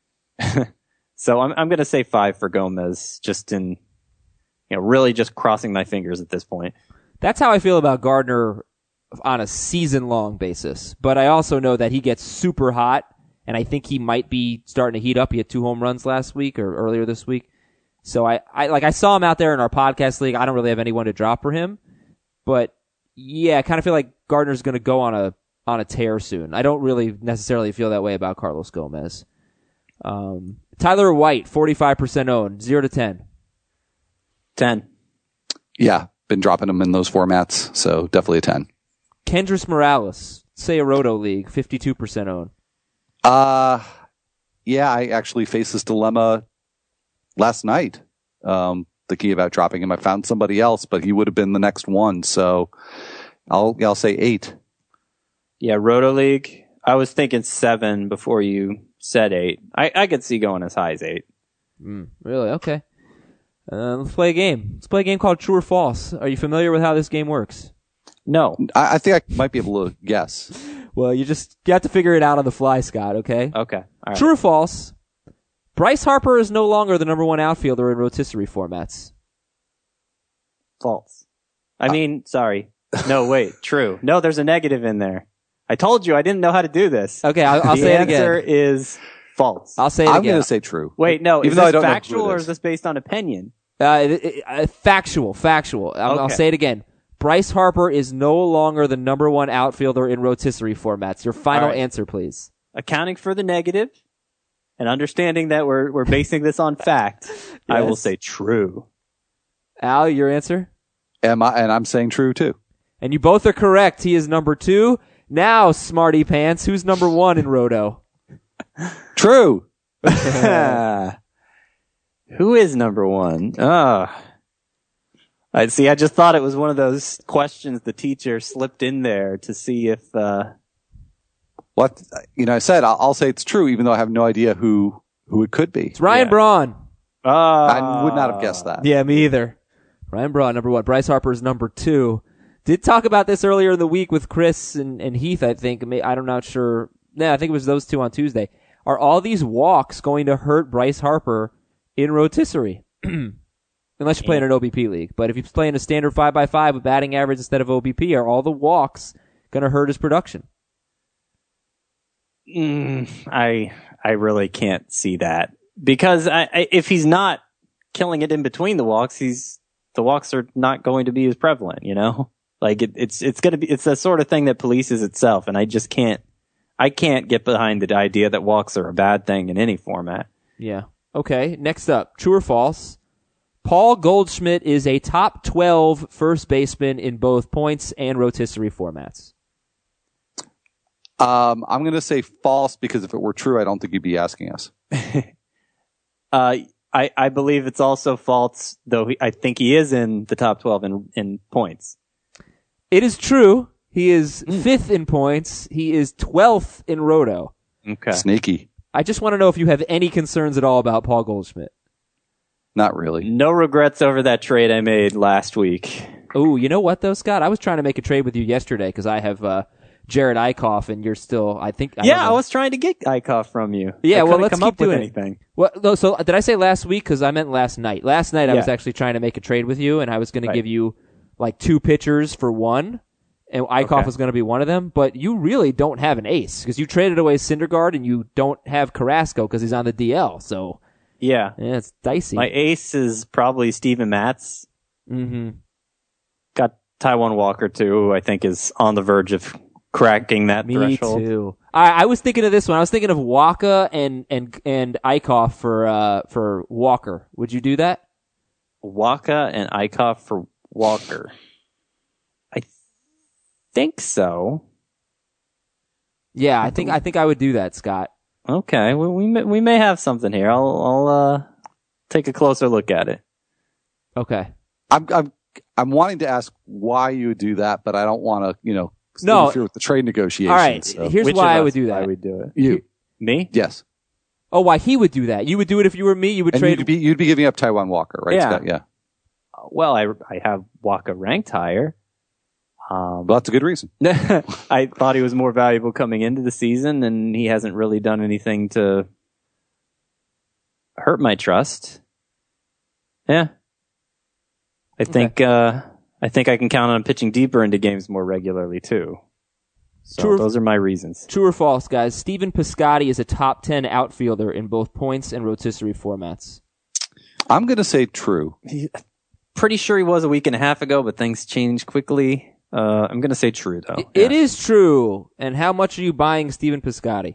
So I'm I'm going to say five for Gomez, just in, you know, really just crossing my fingers at this point. That's how I feel about Gardner on a season-long basis. But I also know that he gets super hot, and I think he might be starting to heat up. He had two home runs last week or earlier this week. So I, I like I saw him out there in our podcast league. I don't really have anyone to drop for him, but yeah, I kind of feel like Gardner's going to go on a on a tear soon. I don't really necessarily feel that way about Carlos Gomez. Um, Tyler White, forty-five percent owned, zero to ten. ten. Yeah, been dropping him in those formats, so definitely a ten. Kendrys Morales, say a Roto League, fifty-two percent owned. Uh, yeah, I actually faced this dilemma last night, um, thinking about dropping him. I found somebody else, but he would have been the next one, so I'll I'll say eight. Yeah, Roto League. I was thinking seven before you said eight. I, I could see going as high as eight. Mm, really? Okay. Uh, let's play a game. Let's play a game called True or False. Are you familiar with how this game works? No. I, I think I might be able to guess. Well, you just you have to figure it out on the fly, Scott, okay? Okay. All right. True or false? Bryce Harper is no longer the number one outfielder in rotisserie formats. False. I mean, sorry. No, wait. True. No, there's a negative in there. I told you I didn't know how to do this. Okay, I'll, I'll the say it again. The answer is false. I'll say it I'm again. going to say true. Wait, no. Even is though this I don't know who factual it or is. is this based on opinion? Uh, it, it, uh, factual, factual. I'll, I'll Okay. say it again. Bryce Harper is no longer the number one outfielder in rotisserie formats. Your final All right. answer, please. Accounting for the negative and understanding that we're we're basing this on fact, I will Yes. say true. Al, your answer? Am I? And I'm saying true too. And you both are correct. He is number two. Now, smarty pants, who's number one in Roto? True. Who is number one? Ah. I see. I just thought it was one of those questions the teacher slipped in there to see if. Uh... What you know? I said I'll, I'll say it's true, even though I have no idea who who it could be. It's Ryan Yeah. Braun. Uh... I would not have guessed that. Yeah, me either. Ryan Braun, number one. Bryce Harper's number two. Did talk about this earlier in the week with Chris and, and Heath, I think. I'm not sure. No, I think it was those two on Tuesday. Are all these walks going to hurt Bryce Harper in rotisserie? Unless you're playing an O B P league. But if you're playing a standard five by five with batting average instead of O B P, are all the walks going to hurt his production? Mm, I I really can't see that because I, I, if he's not killing it in between the walks, he's the walks are not going to be as prevalent. You know, like it, it's it's going to be it's the sort of thing that polices itself, and I just can't I can't get behind the idea that walks are a bad thing in any format. Yeah. Okay. Next up, true or false? Paul Goldschmidt is a top twelve first baseman in both points and rotisserie formats. Um, I'm going to say false because if it were true, I don't think you'd be asking us. uh, I, I believe it's also false, though he, I think he is in the top twelve in, in points. It is true. He is mm. fifth in points. He is twelfth in roto. Okay. Sneaky. I just want to know if you have any concerns at all about Paul Goldschmidt. Not really. No regrets over that trade I made last week. Oh, you know what, though, Scott? I was trying to make a trade with you yesterday because I have uh, Jared Eichhoff, and you're still, I think... I yeah, I was trying to get Eichhoff from you. Yeah, I well, let's come keep up with doing anything. It. Well, no, so did I say last week? Because I meant last night. Last night I yeah. was actually trying to make a trade with you, and I was going right. to give you like two pitchers for one, and Eichhoff okay. was going to be one of them, but you really don't have an ace because you traded away Syndergaard, and you don't have Carrasco because he's on the D L, so... Yeah. Yeah, it's dicey. My ace is probably Steven Matz. Mm-hmm. Got Taijuan Walker, too, who I think is on the verge of cracking that Me threshold. Me too. I, I was thinking of this one. I was thinking of Waka and and and Eichhoff for uh for Walker. Would you do that? Waka and Eichhoff for Walker. I th- think so. Yeah, I think I think I would do that, Scott. Okay, we we may, we may have something here. I'll I'll uh, take a closer look at it. Okay. I'm I'm I'm wanting to ask why you would do that, but I don't want to, you know, no. interfere with the trade negotiations. All right. So. Here's Which why I us, would do that. I would do it. You, me? Yes. Oh, why he would do that? You would do it if you were me. You would and trade. You'd be, you'd be giving up Taijuan Walker, right, yeah. Scott? Yeah. Well, I I have Waka ranked higher. Um, well, that's a good reason. I thought he was more valuable coming into the season, and he hasn't really done anything to hurt my trust. Yeah, I okay. think uh, I think I can count on pitching deeper into games more regularly too. So True or, those are my reasons. True or false, guys? Steven Piscotty is a top ten outfielder in both points and rotisserie formats. I'm going to say true. Pretty sure he was a week and a half ago, but things changed quickly. Uh, I'm going to say true, though. It, yeah. it is true. And how much are you buying Steven Piscotty?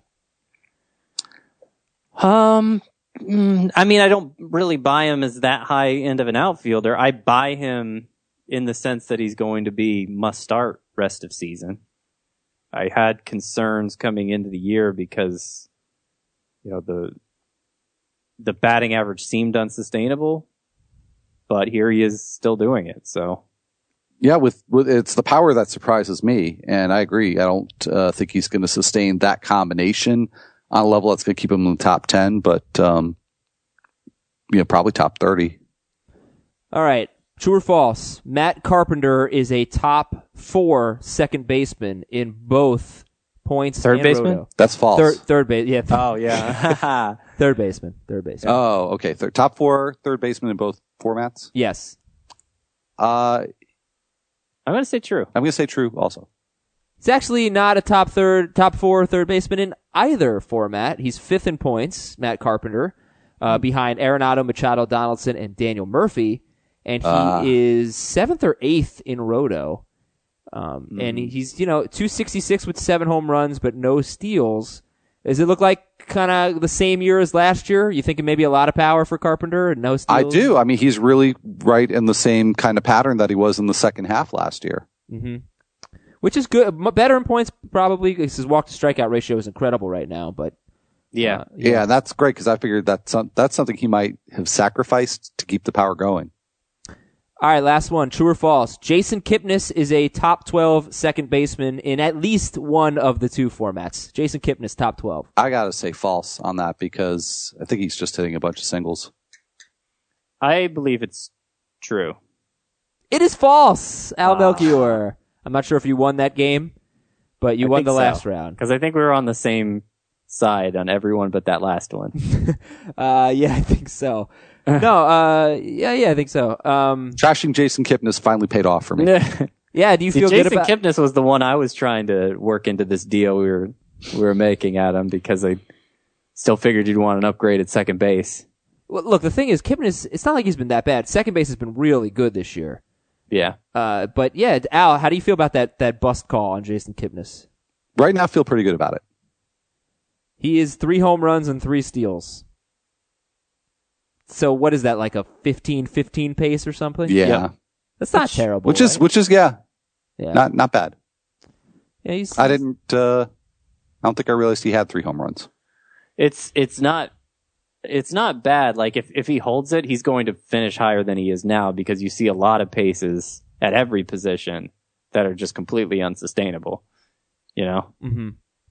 Um, mm, I mean, I don't really buy him as that high end of an outfielder. I buy him in the sense that he's going to be must start rest of season. I had concerns coming into the year because, you know, the the batting average seemed unsustainable, but here he is still doing it. So. Yeah, with, with it's the power that surprises me, and I agree. I don't uh, think he's going to sustain that combination on a level that's going to keep him in the top ten, but um, you know, probably top thirty. All right, true or false? Matt Carpenter is a top four second baseman in both points. Third and baseman? roto. That's false. Third, third base. Yeah. Th- Oh yeah. third baseman. Third baseman. Oh, okay. Third, top four third baseman in both formats. Yes. Uh. I'm going to say true. I'm going to say true also. He's actually not a top third, top four third baseman in either format. He's fifth in points, Matt Carpenter, uh, behind Arenado, Machado, Donaldson, and Daniel Murphy. And he uh. is seventh or eighth in roto. Um, mm. And he's, you know, two sixty-six with seven home runs, but no steals. Does it look like kind of the same year as last year? You thinking maybe a lot of power for Carpenter and no steals? I do. I mean, he's really right in the same kind of pattern that he was in the second half last year. Mm-hmm. Which is good. Better in points, probably, because his walk to strikeout ratio is incredible right now. But yeah, uh, yeah. yeah, that's great because I figured that's some, that's something he might have sacrificed to keep the power going. All right, last one. True or false? Jason Kipnis is a top twelve second baseman in at least one of the two formats. Jason Kipnis, top twelve. I got to say false on that because I think he's just hitting a bunch of singles. I believe it's true. It is false, Al Ah. Melchior. I'm not sure if you won that game, but you I won the so, last round. Because I think we were on the same side on everyone but that last one. uh, yeah, I think so. No, uh, yeah, yeah, I think so. Um, Trashing Jason Kipnis finally paid off for me. Yeah, do you See, feel Jason good about Kipnis was the one I was trying to work into this deal we were we were making at him because I still figured you'd want an upgrade at second base. Well, look, the thing is, Kipnis, it's not like he's been that bad. Second base has been really good this year. Yeah. Uh, but yeah, Al, how do you feel about that, that bust call on Jason Kipnis? Right now, I feel pretty good about it. He is three home runs and three steals. So what is that, like a fifteen fifteen pace or something? Yeah. Yeah. That's not which, terrible. Which is, right? which is, yeah, yeah. not, not bad. Yeah, he's, I didn't, uh, I don't think I realized he had three home runs. It's it's not it's not bad. Like if, if he holds it, he's going to finish higher than he is now because you see a lot of paces at every position that are just completely unsustainable. You know? Mm-hmm.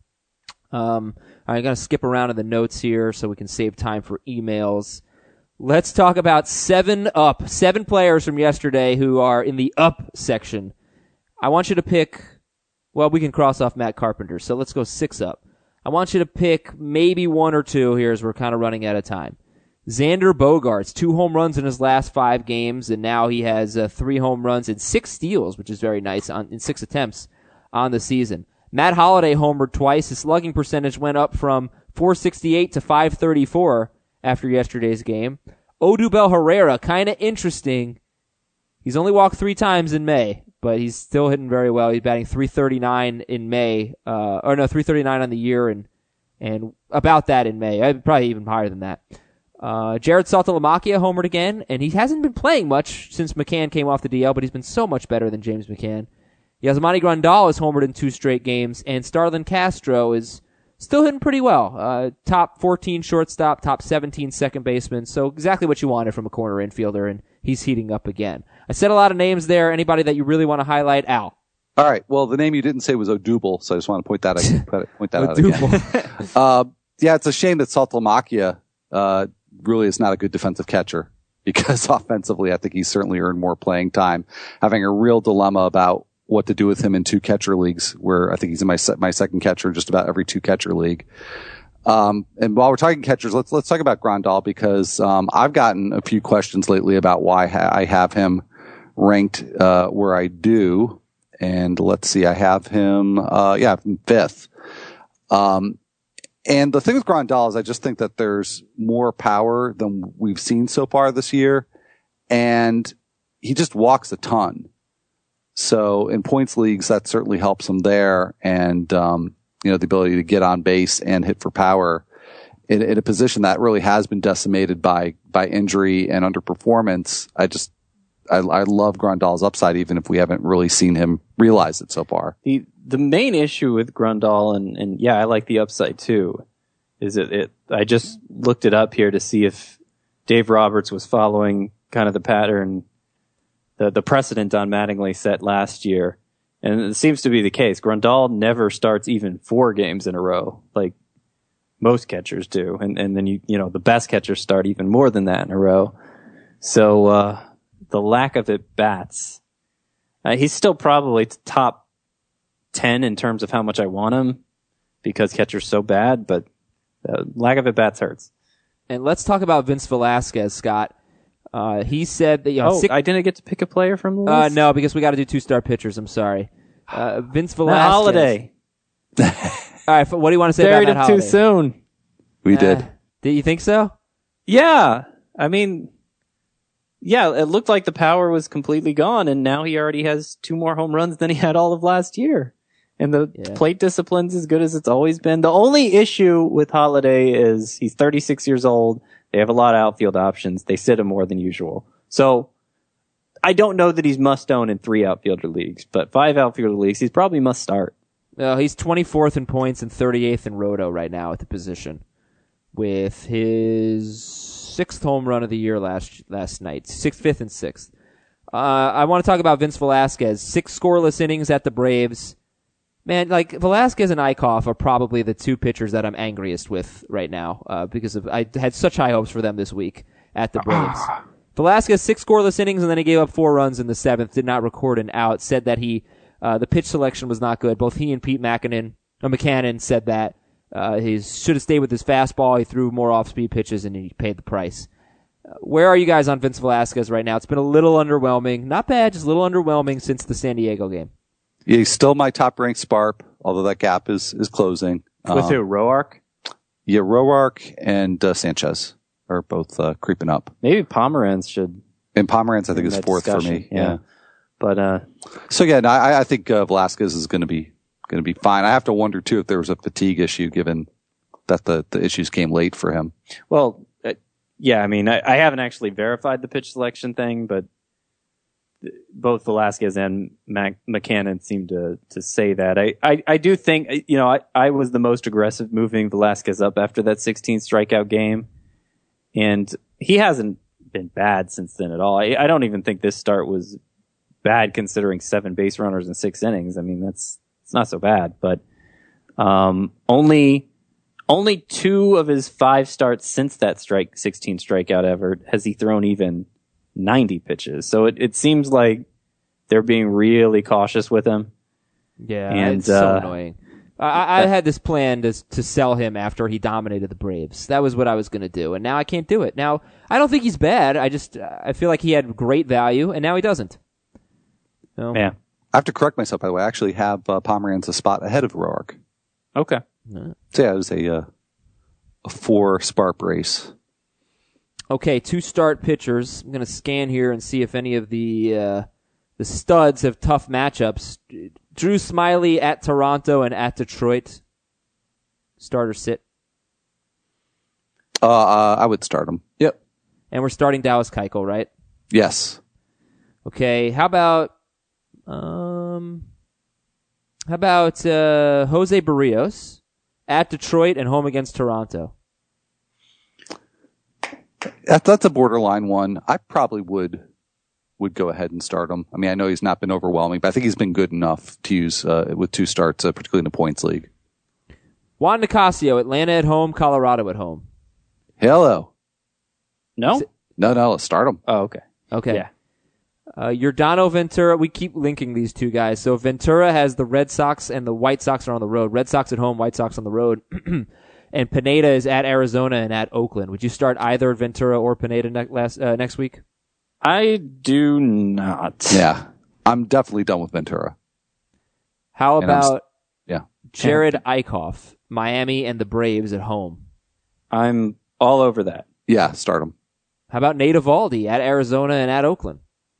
Um, I'm going to skip around in the notes here so we can save time for emails. Let's talk about seven up, seven players from yesterday who are in the up section. I want you to pick, well, we can cross off Matt Carpenter, so let's go six up. I want you to pick maybe one or two here as we're kind of running out of time. Xander Bogaerts, two home runs in his last five games, and now he has uh, three home runs and six steals, which is very nice, on, in six attempts on the season. Matt Holliday homered twice. His slugging percentage went up from four sixty-eight to five thirty-four after yesterday's game. Odubel Herrera, kind of interesting. He's only walked three times in May, but he's still hitting very well. He's batting three thirty-nine in May, uh, or no, three thirty-nine on the year, and and about that in May. Probably even higher than that. Uh, Jared Saltalamacchia homered again, and he hasn't been playing much since McCann came off the D L, but he's been so much better than James McCann. Yasmani Grandal has homered in two straight games, and Starlin Castro is still hitting pretty well. Uh, top fourteen shortstop, top seventeen second baseman, so exactly what you wanted from a corner infielder, and he's heating up again. I said a lot of names there. Anybody that you really want to highlight? Al. All right. Well, the name you didn't say was Odubel, so I just want to point that out, point that out again. uh, yeah, it's a shame that Saltalamacchia uh, really is not a good defensive catcher because offensively, I think he's certainly earned more playing time. Having a real dilemma about what to do with him in two catcher leagues, where I think he's in my se- my second catcher just about every two catcher league. Um, and while we're talking catchers, let's let's talk about Grandal because um, I've gotten a few questions lately about why ha- I have him ranked uh, where I do. And let's see, I have him, uh, yeah, fifth. Um, and the thing with Grandal is I just think that there's more power than we've seen so far this year, and he just walks a ton. So in points leagues, that certainly helps him there. And, um, you know, the ability to get on base and hit for power in, in a position that really has been decimated by, by injury and underperformance. I just, I, I love Grandal's upside, even if we haven't really seen him realize it so far. The, the main issue with Grandal, and, and yeah, I like the upside too, is it, it, I just looked it up here to see if Dave Roberts was following kind of the pattern The, the precedent Don Mattingly set last year. And it seems to be the case. Grandal never starts even four games in a row, like most catchers do. And, and then you, you know, the best catchers start even more than that in a row. So, uh, the lack of at bats, uh, he's still probably top ten in terms of how much I want him because catcher's so bad, but uh, lack of at bats hurts. And let's talk about Vince Velasquez, Scott. Uh, he said that, you know, oh, six, I didn't get to pick a player from the list? Uh, no, because we got to do two-star pitchers. I'm sorry. Uh, Vince Velasquez. Holiday. All right, what do you want to say Buried about Matt him Holiday? too soon. We Uh, did. Did you think so? Yeah. I mean, yeah, it looked like the power was completely gone, and now he already has two more home runs than he had all of last year. And the Yeah. plate discipline's as good as it's always been. The only issue with Holiday is he's thirty-six years old. They have a lot of outfield options. They sit him more than usual. So I don't know that he's must own in three outfielder leagues, but five outfielder leagues, he's probably must start. Uh, he's twenty-fourth in points and thirty-eighth in roto right now at the position, with his sixth home run of the year last last night, sixth, fifth, and sixth. Uh, I want to talk about Vince Velasquez. Six scoreless innings at the Braves. Man, like Velasquez and Eichhoff are probably the two pitchers that I'm angriest with right now uh, because of I had such high hopes for them this week at the Braves. Velasquez, six scoreless innings, and then he gave up four runs in the seventh, did not record an out, said that he uh, the pitch selection was not good. Both he and Pete McKinnon, or McCannon said that uh, he should have stayed with his fastball. He threw more off-speed pitches, and he paid the price. Where are you guys on Vince Velasquez right now? It's been a little underwhelming. Not bad, just a little underwhelming since the San Diego game. Yeah, he's still my top-ranked Sparp, although that gap is is closing. With um, who? Roark? Yeah, Roark and uh, Sanchez are both uh, creeping up. Maybe Pomeranz should. And Pomeranz, I think, is that fourth for discussion. me. Yeah. Yeah. But, uh, So yeah, no, I, I think uh, Velasquez is going to be going to be fine. I have to wonder too if there was a fatigue issue, given that the the issues came late for him. well, uh, yeah, I mean, I, I haven't actually verified the pitch selection thing, but th- both Velasquez and Mac- McCannon seem to, to say that. I, I, I do think, you know, I, I was the most aggressive moving Velasquez up after that sixteen strikeout game. And he hasn't been bad since then at all. I, I don't even think this start was bad considering seven base runners in six innings. I mean, that's, it's not so bad, but, um, only, only two of his five starts since that strike, sixteen strikeout effort has he thrown even ninety pitches. So it, it seems like they're being really cautious with him. Yeah, And, it's so uh, annoying. I, I had this plan to to sell him after he dominated the Braves. That was what I was going to do, and now I can't do it. Now I don't think he's bad. I just I feel like he had great value, and now he doesn't. So, Yeah. I have to correct myself, by the way. I actually have uh, Pomeranz a spot ahead of Roark. Okay. So yeah, it was a uh, a four Sparp race. Okay, two start pitchers. I'm going to scan here and see if any of the uh, the studs have tough matchups. Drew Smiley at Toronto and at Detroit. Start or sit. Uh, uh, I would start him. Yep. And we're starting Dallas Keuchel, right? Yes. Okay, how about um, how about uh, Jose Barrios at Detroit and home against Toronto? That, that's a borderline one. I probably would would go ahead and start him. I mean, I know he's not been overwhelming, but I think he's been good enough to use uh, with two starts, uh, particularly in the points league. Juan Nicasio, Atlanta at home, Colorado at home. Hello. No? No, no, let's start him. Oh, okay. Okay. Yeah. Uh, Yordano Ventura, we keep linking these two guys. So Ventura has the Red Sox and the White Sox are on the road. Red Sox at home, White Sox on the road. And Pineda is at Arizona and at Oakland. Would you start either Ventura or Pineda ne- last, uh, next week? I do not. Yeah. I'm definitely done with Ventura. How And I'm s- about Yeah. Jared Eichhoff, Miami and the Braves at home? I'm all over that. Yeah, start him. How about Nate Eovaldi at Arizona and at Oakland?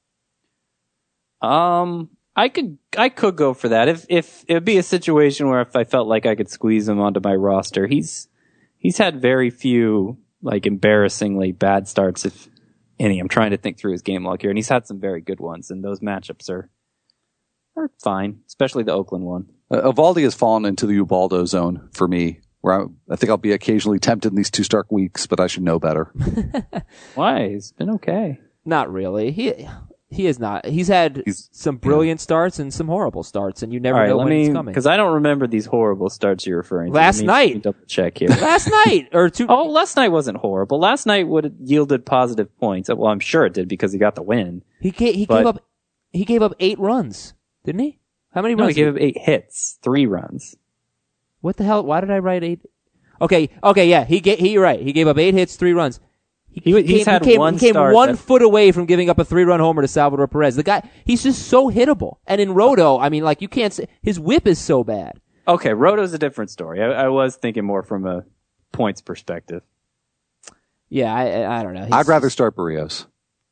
Um, I could, I could go for that. If, if it would be a situation where if I felt like I could squeeze him onto my roster, he's, he's had very few, like, embarrassingly bad starts, if any. I'm trying to think through his game log here, and he's had some very good ones, and those matchups are, are fine, especially the Oakland one. Uh, Evaldi has fallen into the Ubaldo zone for me, where I, I think I'll be occasionally tempted in these two start weeks, but I should know better. Why? He's been okay. Not really. He he is not. He's had He's- some brilliant starts and some horrible starts, and you never All right, know let when it's me, coming. because I don't remember these horrible starts you're referring to. Last Let me- night. let me double check here. Last night or two. Oh, last night wasn't horrible. Last night would have yielded positive points. Well, I'm sure it did because he got the win. He gave, he But- gave up he gave up eight runs, didn't he? How many No, runs? he did- gave up eight hits, three runs. What the hell? Why did I write eight? Okay, okay, yeah, he ga- he you're right. He gave up eight hits, three runs. He, he's came, had he came, one he came start one that- foot away from giving up a three-run homer to Salvador Perez. The guy, he's just so hittable. And in Roto, I mean, like you can't say his whip is so bad. Okay, Roto's a different story. I, I was thinking more from a points perspective. Yeah, I I, I don't know. He's- I'd rather start Barrios.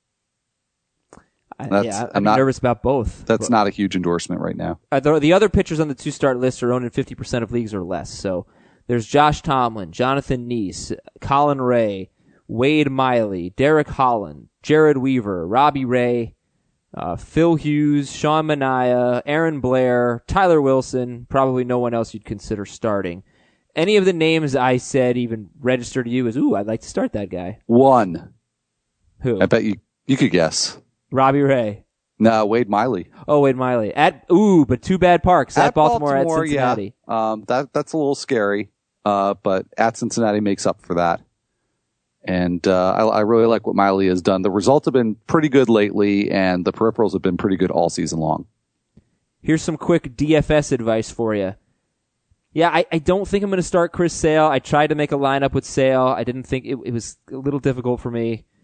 I, that's- yeah, I'm I'm not- nervous about both. That's not a huge endorsement right now. Uh, the, the other pitchers on the two-start list are owned in fifty percent of leagues or less. So there's Josh Tomlin, Jonathan Neese, Colin Ray, Wade Miley, Derek Holland, Jared Weaver, Robbie Ray, uh, Phil Hughes, Sean Manaea, Aaron Blair, Tyler Wilson, probably no one else you'd consider starting. Any of the names I said even register to you as, ooh, I'd like to start that guy. One. Who? I bet you you could guess. Robbie Ray. No, Wade Miley. Oh, Wade Miley. At, ooh, but two bad parks. At, Baltimore, at Cincinnati. Yeah. Um, that that's a little scary. Uh, but at Cincinnati makes up for that. And uh, I, I really like what Miley has done. The results have been pretty good lately, and the peripherals have been pretty good all season long. Here's some quick D F S advice for you. Yeah, I, I don't think I'm going to start Chris Sale. I tried to make a lineup with Sale. I didn't think it, it was a little difficult for me.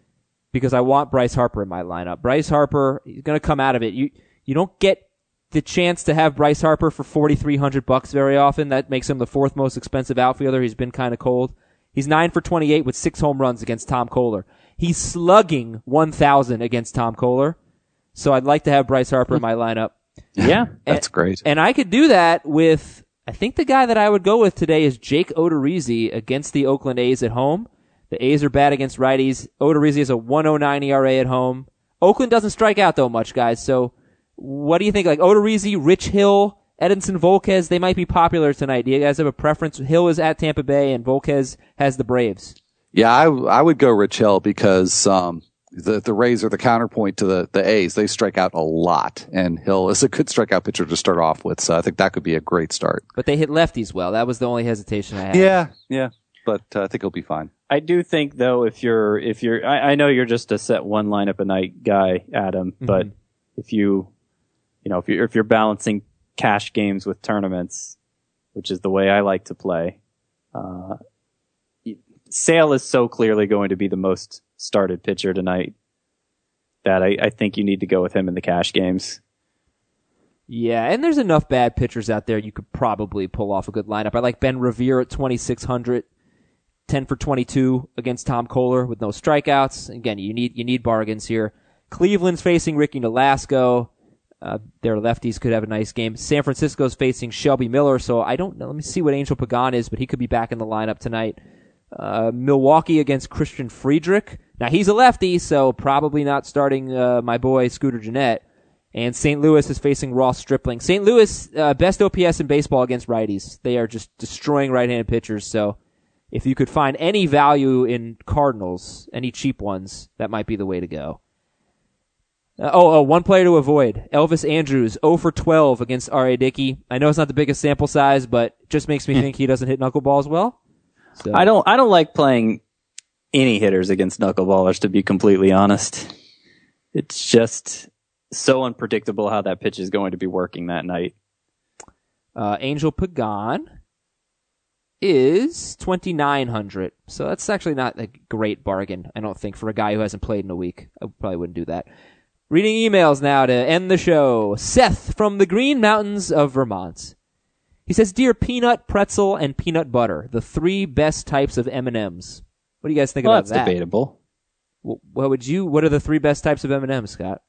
because I want Bryce Harper in my lineup. Bryce Harper, he's going to come out of it. You you don't get the chance to have Bryce Harper for forty-three hundred bucks very often. That makes him the fourth most expensive outfielder. He's been kind of cold. He's nine for twenty-eight with six home runs against Tom Kohler. He's slugging one thousand against Tom Kohler. So I'd like to have Bryce Harper in my lineup. Yeah, that's and, great. And I could do that with, I think the guy that I would go with today is Jake Odorizzi against the Oakland A's at home. The A's are bad against righties. Odorizzi has a one oh nine E R A at home. Oakland doesn't strike out though much, guys. So what do you think? Like Odorizzi, Rich Hill, Edinson Volquez, they might be popular tonight. Do you guys have a preference? Hill is at Tampa Bay and Volquez has the Braves. Yeah, I, I would go Rich Hill because um, the the Rays are the counterpoint to the, the A's. They strike out a lot, and Hill is a good strikeout pitcher to start off with, so I think that could be a great start. But they hit lefties well. That was the only hesitation I had. Yeah, yeah, but uh, I think he'll be fine. I do think though, if you're if you're, I, I know you're just a set one lineup a night guy, Adam, mm-hmm. but if you, you know, if you're if you're balancing cash games with tournaments, which is the way I like to play, uh, Sale is so clearly going to be the most started pitcher tonight that I, I think you need to go with him in the cash games. Yeah, and there's enough bad pitchers out there you could probably pull off a good lineup. I like Ben Revere at twenty-six hundred, ten for twenty-two against Tom Kohler with no strikeouts. Again, you need you need bargains here. Cleveland's facing Ricky Nolasco. Uh, their lefties could have a nice game. San Francisco's facing Shelby Miller, so I don't know. Let me see what Angel Pagan is, but he could be back in the lineup tonight. Uh, Milwaukee against Christian Friedrich. Now, he's a lefty, so probably not starting uh, my boy Scooter Gennett. And Saint Louis is facing Ross Stripling. Saint Louis, uh, best O P S in baseball against righties. They are just destroying right-handed pitchers, so if you could find any value in Cardinals, any cheap ones, that might be the way to go. Uh, oh, oh, one player to avoid. Elvis Andrews, oh for twelve against R A. Dickey. I know it's not the biggest sample size, but it just makes me think he doesn't hit knuckleballs well. So. I don't. I don't like playing any hitters against knuckleballers. To be completely honest, it's just so unpredictable how that pitch is going to be working that night. Uh, Angel Pagan is twenty-nine hundred, so that's actually not a great bargain. I don't think for a guy who hasn't played in a week. I probably wouldn't do that. Reading emails now to end the show. Seth from the Green Mountains of Vermont. He says, "Dear Peanut, Pretzel, and Peanut Butter, the three best types of M and M's." What do you guys think well, about that's that? That's debatable. Well, what would you? What are the three best types of M and M's, Scott?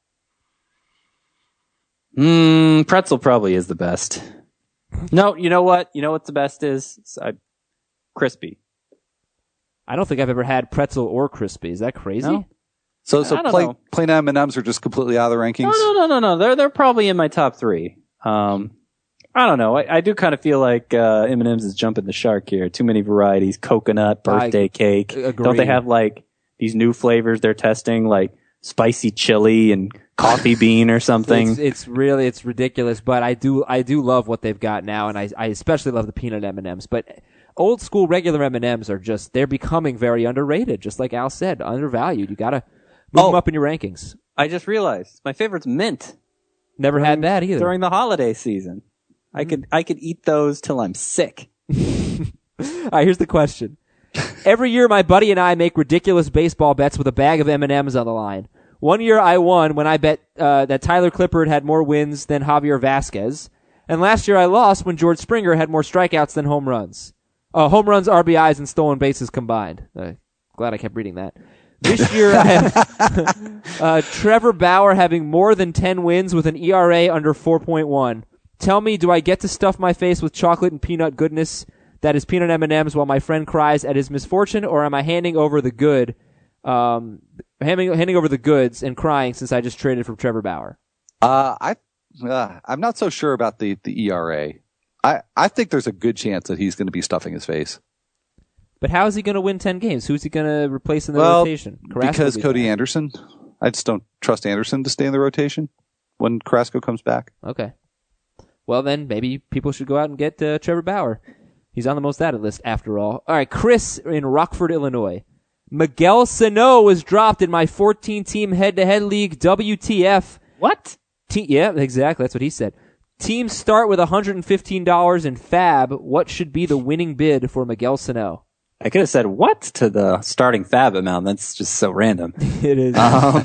Mm, pretzel probably is the best. No, you know what? You know what the best is? I, crispy. I don't think I've ever had pretzel or crispy. Is that crazy? No. So, so plain, plain M and M's are just completely out of the rankings? No, no, no, no, no. They're they're probably in my top three. Um. I don't know. I, I do kind of feel like uh, M and M's is jumping the shark here. Too many varieties. Coconut, birthday I cake. Agree. Don't they have like these new flavors they're testing, like spicy chili and coffee bean or something? It's, it's really it's ridiculous, but I do I do love what they've got now, and I I especially love the peanut M and M's. But old school regular M and M's are just they're becoming very underrated. Just like Al said, undervalued. You gotta move oh, them up in your rankings. I just realized my favorite's mint. Never during, had that either during the holiday season. I could I could eat those till I'm sick. All right, here's the question. Every year, my buddy and I make ridiculous baseball bets with a bag of M and M's on the line. One year, I won when I bet uh, that Tyler Clippard had more wins than Javier Vasquez. And last year, I lost when George Springer had more strikeouts than home runs. Uh, home runs, R B Is, and stolen bases combined. Uh, glad I kept reading that. This year, I have uh, Trevor Bauer having more than ten wins with an E R A under four point one. Tell me, do I get to stuff my face with chocolate and peanut goodness that is peanut M and M's while my friend cries at his misfortune, or am I handing over the good, um, handing, handing over the goods and crying since I just traded for Trevor Bauer? Uh, I, uh, I'm not so sure about the, the E R A. I, I think there's a good chance that he's going to be stuffing his face. But how is he going to win ten games? Who's he going to replace in the well, rotation? Carrasco because be Cody back. Anderson. I just don't trust Anderson to stay in the rotation when Carrasco comes back. Okay. Well, then maybe people should go out and get uh, Trevor Bauer. He's on the most added list after all. All right, Chris in Rockford, Illinois. Miguel Sano was dropped in my fourteen-team head-to-head league. W T F. What? Te- yeah, exactly. That's what he said. Teams start with one hundred fifteen dollars in Fab. What should be the winning bid for Miguel Sano? I could have said what to the starting fab amount. That's just so random. It is. Um,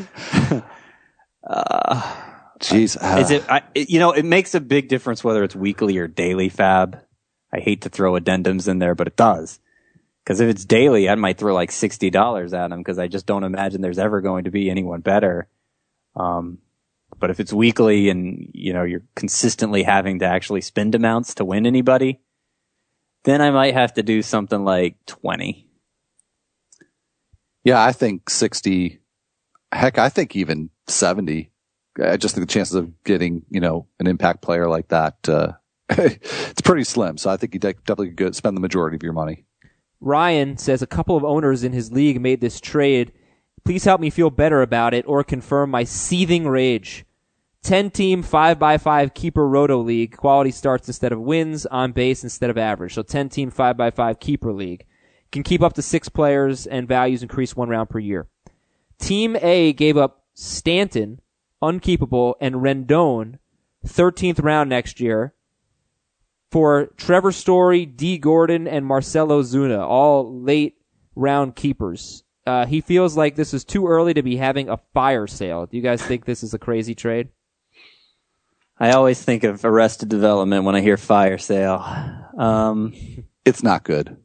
uh, Jeez. Uh, is it, I, it? You know, it makes a big difference whether it's weekly or daily fab. I hate to throw addendums in there, but it does. Because if it's daily, I might throw like sixty dollars at them because I just don't imagine there's ever going to be anyone better. Um, but if it's weekly and, you know, you're consistently having to actually spend amounts to win anybody, then I might have to do something like twenty. Yeah, I think sixty. Heck, I think even seventy. I just think the chances of getting, you know, an impact player like that, uh, it's pretty slim. So I think you definitely could spend the majority of your money. Ryan says a couple of owners in his league made this trade. Please help me feel better about it or confirm my seething rage. ten-team, five by five keeper roto league. Quality starts instead of wins, on base instead of average. So ten-team, five by five keeper league. Can keep up to six players and values increase one round per year. Team A gave up Stanton, unkeepable, and Rendon, thirteenth round next year, for Trevor Story, D. Gordon, and Marcelo Zuna, all late round keepers. Uh, he feels like this is too early to be having a fire sale. Do you guys think this is a crazy trade? I always think of Arrested Development when I hear fire sale. Um, it's not good.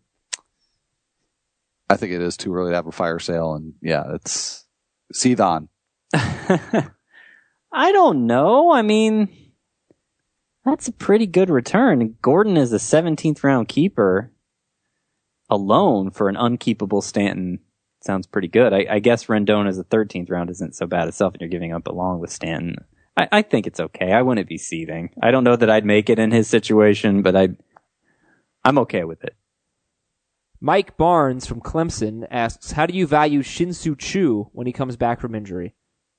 I think it is too early to have a fire sale, and yeah, it's seethe on. I don't know. I mean, that's a pretty good return. Gordon is a seventeenth round keeper alone for an unkeepable Stanton. Sounds pretty good. I, I guess Rendon as a thirteenth round isn't so bad itself, and you're giving up along with Stanton. I, I think it's okay. I wouldn't be seething. I don't know that I'd make it in his situation, but I'd, I'm okay with it. Mike Barnes from Clemson asks, how do you value Shin-Soo Choo when he comes back from injury?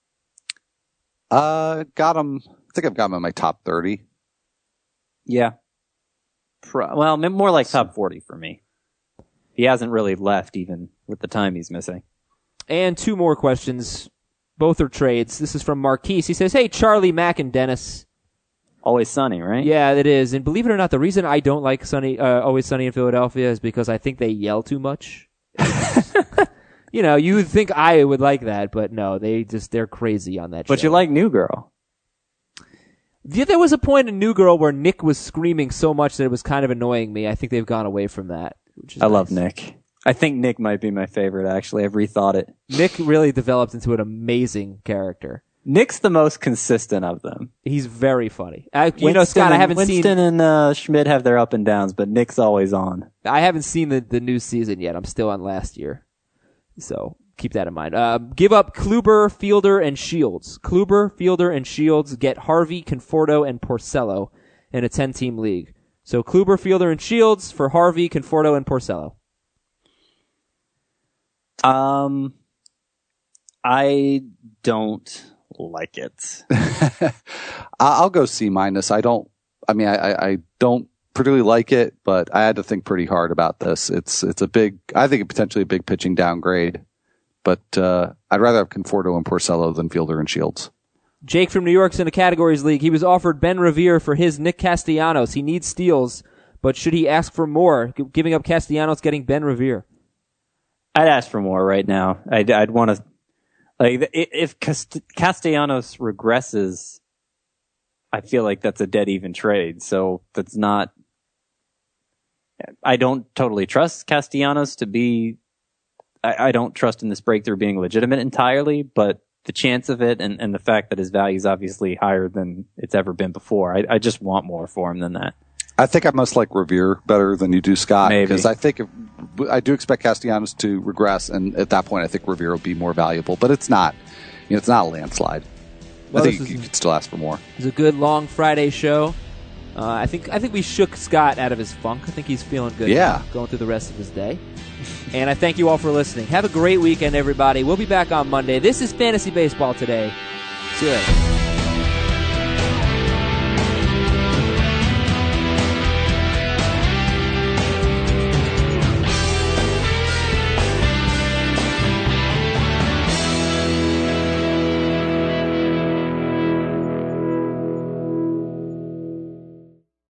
Uh, got him. I think I've got him in my top thirty. Yeah. Pro, well, more like top forty for me. He hasn't really left even with the time he's missing. And two more questions. Both are trades. This is from Marquise. He says, hey, Charlie, Mac, and Dennis. Always Sunny, right? Yeah, it is. And believe it or not, the reason I don't like Sunny, uh, Always Sunny in Philadelphia is because I think they yell too much. You know, you would think I would like that, but no, they just, they're crazy on that show. But you like New Girl. Yeah, there was a point in New Girl where Nick was screaming so much that it was kind of annoying me. I think they've gone away from that. Which is I nice. love Nick. I think Nick might be my favorite, actually. I've rethought it. Nick really developed into an amazing character. Nick's the most consistent of them. He's very funny. I, you Winston know, Scott, I haven't and, seen... Winston and uh, Schmidt have their up and downs, but Nick's always on. I haven't seen the, the new season yet. I'm still on last year. So keep that in mind. Uh, give up Kluber, Fielder, and Shields. Kluber, Fielder, and Shields get Harvey, Conforto, and Porcello in a ten-team league. So Kluber, Fielder, and Shields for Harvey, Conforto, and Porcello. Um, I don't like it. I'll go C minus. I don't. I mean, I, I don't particularly like it, but I had to think pretty hard about this. It's it's a big. I think potentially a big pitching downgrade, but uh, I'd rather have Conforto and Porcello than Fielder and Shields. Jake from New York's in a categories league. He was offered Ben Revere for his Nick Castellanos. He needs steals, but should he ask for more? G- giving up Castellanos, getting Ben Revere. I'd ask for more right now. I'd, I'd want to, like, if Castellanos regresses, I feel like that's a dead even trade. So that's not, I don't totally trust Castellanos to be, I, I don't trust in this breakthrough being legitimate entirely, but the chance of it and, and the fact that his value is obviously higher than it's ever been before, I, I just want more for him than that. I think I must like Revere better than you do Scott. Maybe. Because I think if, I do expect Castellanos to regress, and at that point I think Revere will be more valuable. But it's not, you know, it's not a landslide. Well, I think this you, is- you could still ask for more. It was a good long Friday show. Uh, I think I think we shook Scott out of his funk. I think he's feeling good. Yeah. now, going through the rest of his day. And I thank you all for listening. Have a great weekend, everybody. We'll be back on Monday. This is Fantasy Baseball Today. See you later.